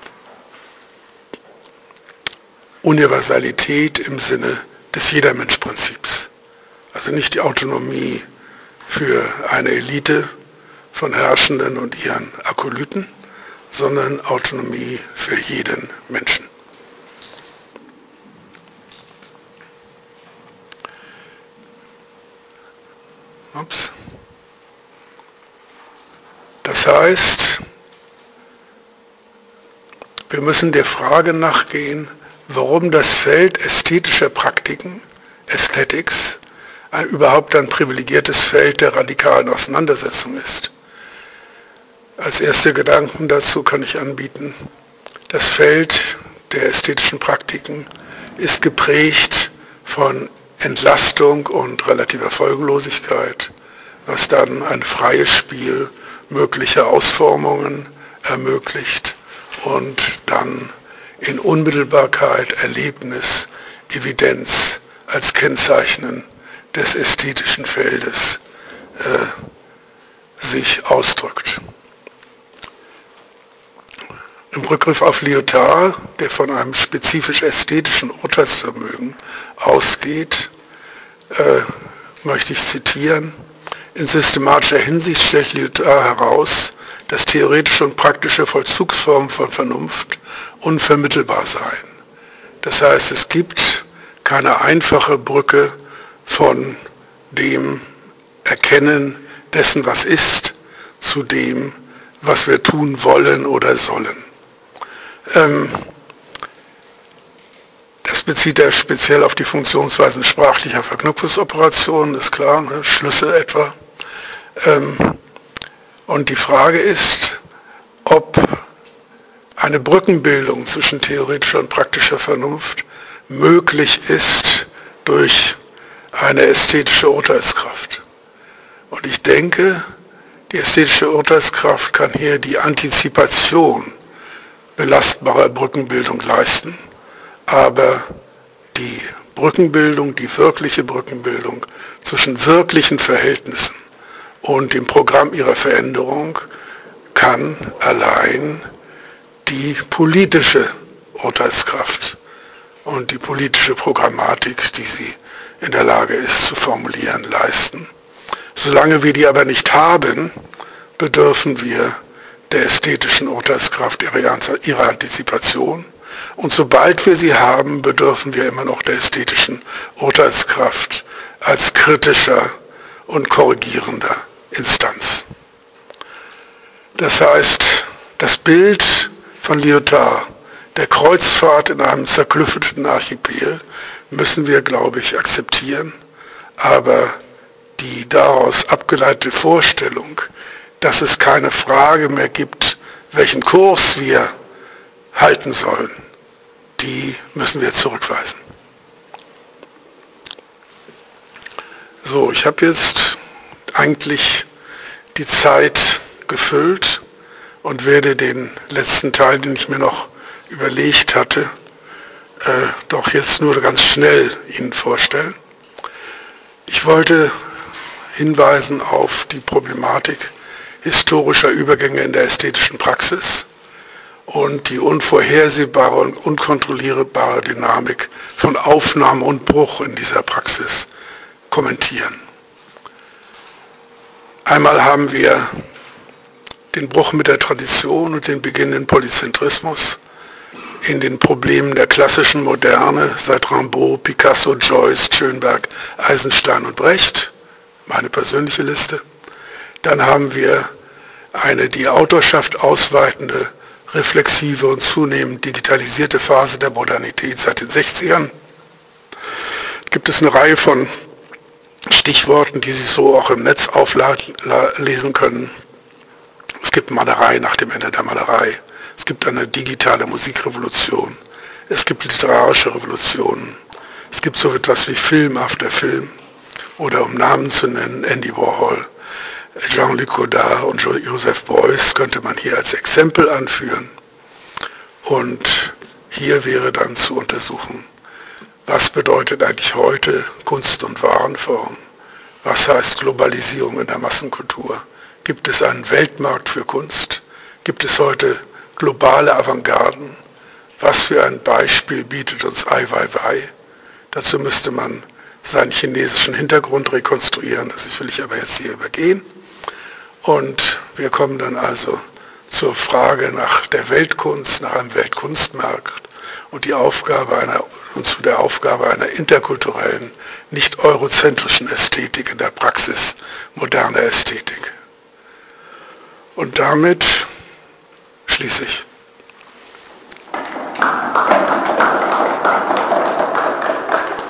Universalität im Sinne des Jedermensch-Prinzips. Also nicht die Autonomie für eine Elite von Herrschenden und ihren Akolyten, sondern Autonomie für jeden Menschen. Ups. Das heißt, wir müssen der Frage nachgehen, warum das Feld ästhetischer Praktiken, Aesthetics, ein, überhaupt ein privilegiertes Feld der radikalen Auseinandersetzung ist. Als erste Gedanken dazu kann ich anbieten, das Feld der ästhetischen Praktiken ist geprägt von Entlastung und relativer Folgenlosigkeit, was dann ein freies Spiel möglicher Ausformungen ermöglicht und dann in Unmittelbarkeit, Erlebnis, Evidenz als Kennzeichen des ästhetischen Feldes äh, sich ausdrückt. Im Rückgriff auf Lyotard, der von einem spezifisch ästhetischen Urteilsvermögen ausgeht, äh, möchte ich zitieren: In systematischer Hinsicht stellt Lyotard heraus, dass theoretische und praktische Vollzugsformen von Vernunft unvermittelbar seien. Das heißt, es gibt keine einfache Brücke von dem Erkennen dessen, was ist, zu dem, was wir tun wollen oder sollen. Ähm, das bezieht er speziell auf die Funktionsweisen sprachlicher Verknüpfungsoperationen, ist klar, ne? Schlüsse etwa. Ähm, und die Frage ist, ob eine Brückenbildung zwischen theoretischer und praktischer Vernunft möglich ist durch eine ästhetische Urteilskraft. Und ich denke, die ästhetische Urteilskraft kann hier die Antizipation belastbarer Brückenbildung leisten, aber die Brückenbildung, die wirkliche Brückenbildung zwischen wirklichen Verhältnissen und dem Programm ihrer Veränderung kann allein die politische Urteilskraft und die politische Programmatik, die sie in der Lage ist zu formulieren, leisten. Solange wir die aber nicht haben, bedürfen wir der ästhetischen Urteilskraft ihrer Antizipation. Und sobald wir sie haben, bedürfen wir immer noch der ästhetischen Urteilskraft als kritischer und korrigierender Instanz. Das heißt, das Bild von Lyotard, der Kreuzfahrt in einem zerklüfteten Archipel, müssen wir, glaube ich, akzeptieren. Aber die daraus abgeleitete Vorstellung, dass es keine Frage mehr gibt, welchen Kurs wir halten sollen, die müssen wir zurückweisen. So, ich habe jetzt eigentlich die Zeit gefüllt und werde den letzten Teil, den ich mir noch überlegt hatte, äh, doch jetzt nur ganz schnell Ihnen vorstellen. Ich wollte hinweisen auf die Problematik historischer Übergänge in der ästhetischen Praxis und die unvorhersehbare und unkontrollierbare Dynamik von Aufnahme und Bruch in dieser Praxis kommentieren. Einmal haben wir den Bruch mit der Tradition und den beginnenden Polyzentrismus in den Problemen der klassischen Moderne seit Rimbaud, Picasso, Joyce, Schönberg, Eisenstein und Brecht, meine persönliche Liste. Dann haben wir eine die Autorschaft ausweitende, reflexive und zunehmend digitalisierte Phase der Modernität seit den sechzigern. Gibt es eine Reihe von Stichworten, die Sie so auch im Netz auflesen können. Es gibt Malerei nach dem Ende der Malerei. Es gibt eine digitale Musikrevolution. Es gibt literarische Revolutionen. Es gibt so etwas wie Film after Film. Oder um Namen zu nennen, Andy Warhol, Jean-Luc Godard und Joseph Beuys könnte man hier als Exempel anführen. Und hier wäre dann zu untersuchen, was bedeutet eigentlich heute Kunst- und Warenform? Was heißt Globalisierung in der Massenkultur? Gibt es einen Weltmarkt für Kunst? Gibt es heute globale Avantgarden? Was für ein Beispiel bietet uns Ai Weiwei? Dazu müsste man seinen chinesischen Hintergrund rekonstruieren, das will ich aber jetzt hier übergehen. Und wir kommen dann also zur Frage nach der Weltkunst, nach einem Weltkunstmarkt und die Aufgabe einer, und zu der Aufgabe einer interkulturellen, nicht eurozentrischen Ästhetik in der Praxis moderner Ästhetik. Und damit schließe ich.